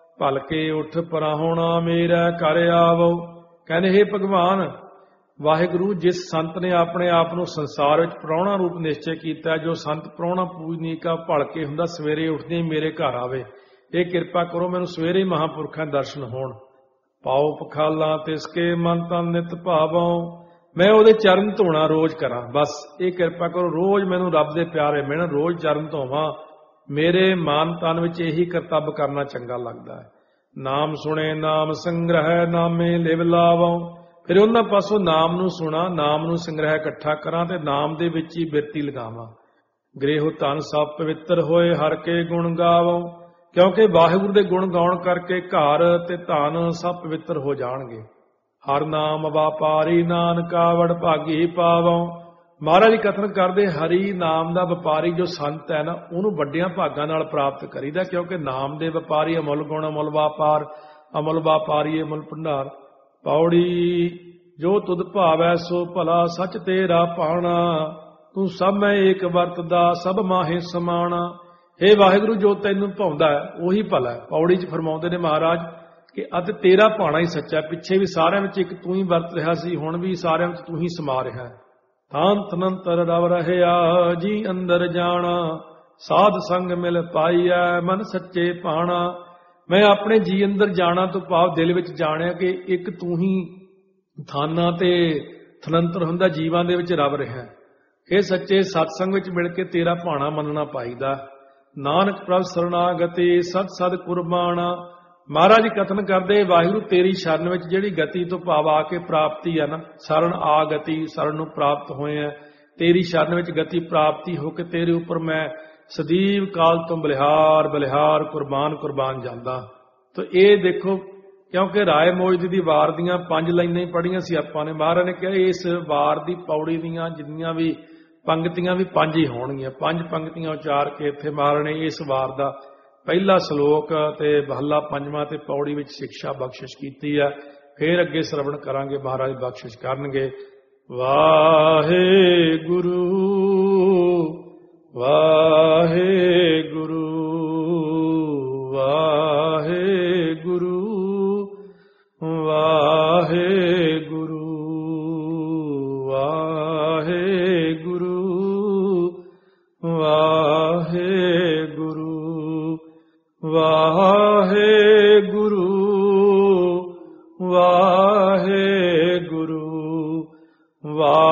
S1: ਭਲਕੇ ਉੱਠ ਪਰਾਹੁਣਾ ਮੇਰਾ ਘਰ ਆਵੋ। ਕਹਿੰਦੇ ਹੇ ਭਗਵਾਨ ਵਾਹਿਗੁਰੂ, ਜਿਸ ਸੰਤ ਨੇ ਆਪਣੇ ਆਪ ਨੂੰ ਸੰਸਾਰ ਵਿੱਚ ਪ੍ਰਾਹੁਣਾ ਰੂਪ ਨਿਸ਼ਚੈ ਕੀਤਾ, ਜੋ ਸੰਤ ਪ੍ਰਾਹੁਣਾ ਪੂਜਨੀਕਾ ਭਲਕੇ ਹੁੰਦਾ, ਸਵੇਰੇ ਉੱਠਦੇ ਹੀ ਮੇਰੇ ਘਰ ਆਵੇ। ਇਹ ਕਿਰਪਾ ਕਰੋ ਮੈਨੂੰ ਸਵੇਰੇ ਮਹਾਂਪੁਰਖਾਂ ਦਰਸ਼ਨ ਹੋਣ। ਪਾਓ ਪਖਾਲਾਂ ਤਿਸਕੇ ਮਨ ਤਨ ਨਿਤ ਭਾਵੋਂ। ਮੈਂ ਉਹਦੇ ਚਰਨ ਧੋਣਾ ਰੋਜ਼ ਕਰਾਂ। ਬਸ ਇਹ ਕਿਰਪਾ ਕਰੋ, ਰੋਜ਼ ਮੈਨੂੰ ਰੱਬ ਦੇ ਪਿਆਰੇ ਮਿਲਣ, ਰੋਜ਼ ਚਰਨ ਧੋਵਾਂ। ਮੇਰੇ ਮਨ ਤਨ ਵਿੱਚ ਇਹੀ ਕਰਤੱਵ ਕਰਨਾ ਚੰਗਾ ਲੱਗਦਾ ਹੈ। ਨਾਮ ਸੁਣੇ ਨਾਮ ਸੰਗ੍ਰਹਿ ਨਾਮੇ ਲਿਵ ਲਾਵੋਂ। ਫਿਰ ਉਹਨਾਂ ਪਾਸੋਂ ਨਾਮ ਨੂੰ ਸੁਣਾ, ਨਾਮ ਨੂੰ ਸੰਗ੍ਰਹਿ ਇਕੱਠਾ ਕਰਾਂ ਤੇ ਨਾਮ ਦੇ ਵਿੱਚ ਹੀ ਬਿਰਤੀ ਲਗਾਵਾਂ। ਗ੍ਰਹਿ ਧਨ ਸਭ ਪਵਿੱਤਰ ਹੋਏ ਹਰ ਕੇ ਗੁਣ ਗਾਵੋਂ। ਕਿਉਂਕਿ ਵਾਹਿਗੁਰੂ ਦੇ ਗੁਣ ਗਾਉਣ ਕਰਕੇ ਘਰ ਤੇ ਧਨ ਸਭ ਪਵਿੱਤਰ ਹੋ ਜਾਣਗੇ। ਹਰ ਨਾਮ ਵਪਾਰੀ ਨਾਨਕਾ ਵਡ ਭਾਗੀ ਪਾਵੋਂ। ਮਹਾਰਾਜ ਜੀ ਕਥਨ ਕਰਦੇ ਹਰੀ ਨਾਮ ਦਾ ਵਪਾਰੀ ਜੋ ਸੰਤ ਹੈ ਨਾ, ਉਹਨੂੰ ਵੱਡਿਆਂ ਭਾਗਾਂ ਨਾਲ ਪ੍ਰਾਪਤ ਕਰੀਦਾ। ਕਿਉਂਕਿ ਨਾਮ ਦੇ ਵਪਾਰੀ ਅਮੁੱਲ ਗੁਣ ਅਮੁੱਲ ਵਪਾਰ, ਅਮੁੱਲ ਵਪਾਰੀ ਅਮੁੱਲ ਭੰਡਾਰ। ਪੌੜੀ ਜੋ ਤੁਧ ਭਾਵੈ ਸੋ ਭਲਾ, ਸੱਚ ਤੇਰਾ ਪਾਣਾ, ਤੂੰ ਸਭ ਮੈਂ ਏਕ ਵਰਤਦਾ ਸਭ ਮਾਹੇ ਸਮਾਣਾ। ਹੇ ਵਾਹਿਗੁਰੂ, ਜੋ ਤੈਨੂੰ ਭਾਉਂਦਾ ਹੈ ਉਹੀ ਭਲਾ ਹੈ। ਪੌੜੀ 'ਚ ਫਰਮਾਉਂਦੇ ਨੇ ਮਹਾਰਾਜ ਕਿ ਅਤੇ ਤੇਰਾ ਭਾਣਾ ਹੀ ਸੱਚਾ। ਪਿੱਛੇ ਵੀ ਸਾਰਿਆਂ ਵਿੱਚ ਇੱਕ ਤੂੰ ਹੀ ਵਰਤ ਰਿਹਾ ਸੀ, ਹੁਣ ਵੀ ਸਾਰਿਆਂ ਵਿੱਚ ਤੂੰ ਹੀ ਸਮਾ ਰਿਹਾ। ਤਾਂਤ ਨੰਤਰ ਰਵ ਰਹਿਆ ਜੀ ਅੰਦਰ ਜਾਣਾ, ਸਾਧ ਸੰਗ ਮਿਲ ਪਾਈਐ ਮਨ ਸੱਚੇ ਪਾਣਾ। ਮੈਂ ਆਪਣੇ ਜੀ ਅੰਦਰ ਜਾਣਾ ਤੋਂ ਭਾਵ ਦਿਲ ਵਿੱਚ ਜਾਣਿਆ ਕਿ ਇੱਕ ਤੂੰ ਹੀ ਥਾਨਾਂ ਤੇ ਥਨੰਤਰ ਹੁੰਦਾ, ਜੀਵਾਂ ਦੇ ਵਿੱਚ ਰਵ ਰਿਹਾ। ਇਹ ਸੱਚੇ ਸਤਸੰਗ ਵਿੱਚ ਮਿਲ ਕੇ ਤੇਰਾ ਭਾਣਾ ਮੰਨਣਾ ਪਾਈਦਾ। ਨਾਨਕ ਪ੍ਰਭ ਸਰਣਾਗਤੀ ਸਤ ਸਦ ਕੁਰਬਾਨਾ। ਮਹਾਰਾਜ ਜੀ ਕਥਨ ਕਰਦੇ ਵਾਹਿਗੁਰੂ ਤੇਰੀ ਸ਼ਰਨ ਵਿੱਚ ਜਿਹੜੀ ਗਤੀ ਤੋਂ ਭਾਵ ਆ ਕੇ ਪ੍ਰਾਪਤੀ ਹੈ ਨਾ, ਸਰਣ ਆ ਗਤੀ, ਸਰਣ ਨੂੰ ਪ੍ਰਾਪਤ ਹੋਏ ਆ। ਤੇਰੀ ਸ਼ਰਨ ਵਿੱਚ ਗਤੀ ਪ੍ਰਾਪਤੀ ਹੋ ਕੇ ਤੇਰੇ ਉੱਪਰ ਮੈਂ ਸਦੀਵ ਕਾਲ ਤੋਂ ਬਲਿਹਾਰ ਬਲਿਹਾਰ ਕੁਰਬਾਨ ਕੁਰਬਾਨ ਜਾਂਦਾ। ਤਾਂ ਇਹ ਦੇਖੋ, ਕਿਉਂਕਿ ਰਾਏ ਮੋਇਦ ਦੀ ਵਾਰ ਦੀਆਂ 5 ਲਾਈਨਾਂ ਹੀ ਪੜ੍ਹੀਆਂ ਸੀ ਆਪਾਂ ਨੇ। ਮਹਾਰਾਜ ਨੇ ਕਿਹਾ ਇਸ ਵਾਰ ਦੀ ਪੌੜੀ ਦੀਆਂ ਜਿੰਨੀਆਂ ਵੀ ਪੰਕਤੀਆਂ ਵੀ 5 ਹੀ ਹੋਣਗੀਆਂ। 5 ਪੰਕਤੀਆਂ ਉਚਾਰ ਕੇ ਇੱਥੇ ਮਹਾਰਾਜ ਨੇ ਇਸ ਵਾਰ ਦਾ ਪਹਿਲਾ ਸ਼ਲੋਕ ਤੇ ਮਹੱਲਾ 5ਵਾਂ ਤੇ ਪੌੜੀ ਵਿੱਚ ਸਿੱਖਿਆ ਬਖਸ਼ਿਸ਼ ਕੀਤੀ ਹੈ। ਫੇਰ ਅੱਗੇ ਸਰਵਣ ਕਰਾਂਗੇ, ਮਹਾਰਾਜ ਬਖਸ਼ਿਸ਼ ਕਰਨਗੇ। ਵਾਹਿਗੁਰੂ ਵਾਹਿਗੁਰੂ ਵਾਹਿਗੁਰੂ ਵਾਹਿਗੁਰੂ ਵਾਹਿਗੁਰੂ ਵਾਹਿਗੁਰੂ ਵਾਹਿਗੁਰੂ ਵਾਹਿਗੁਰੂ ਵਾਹਿਗੁਰੂ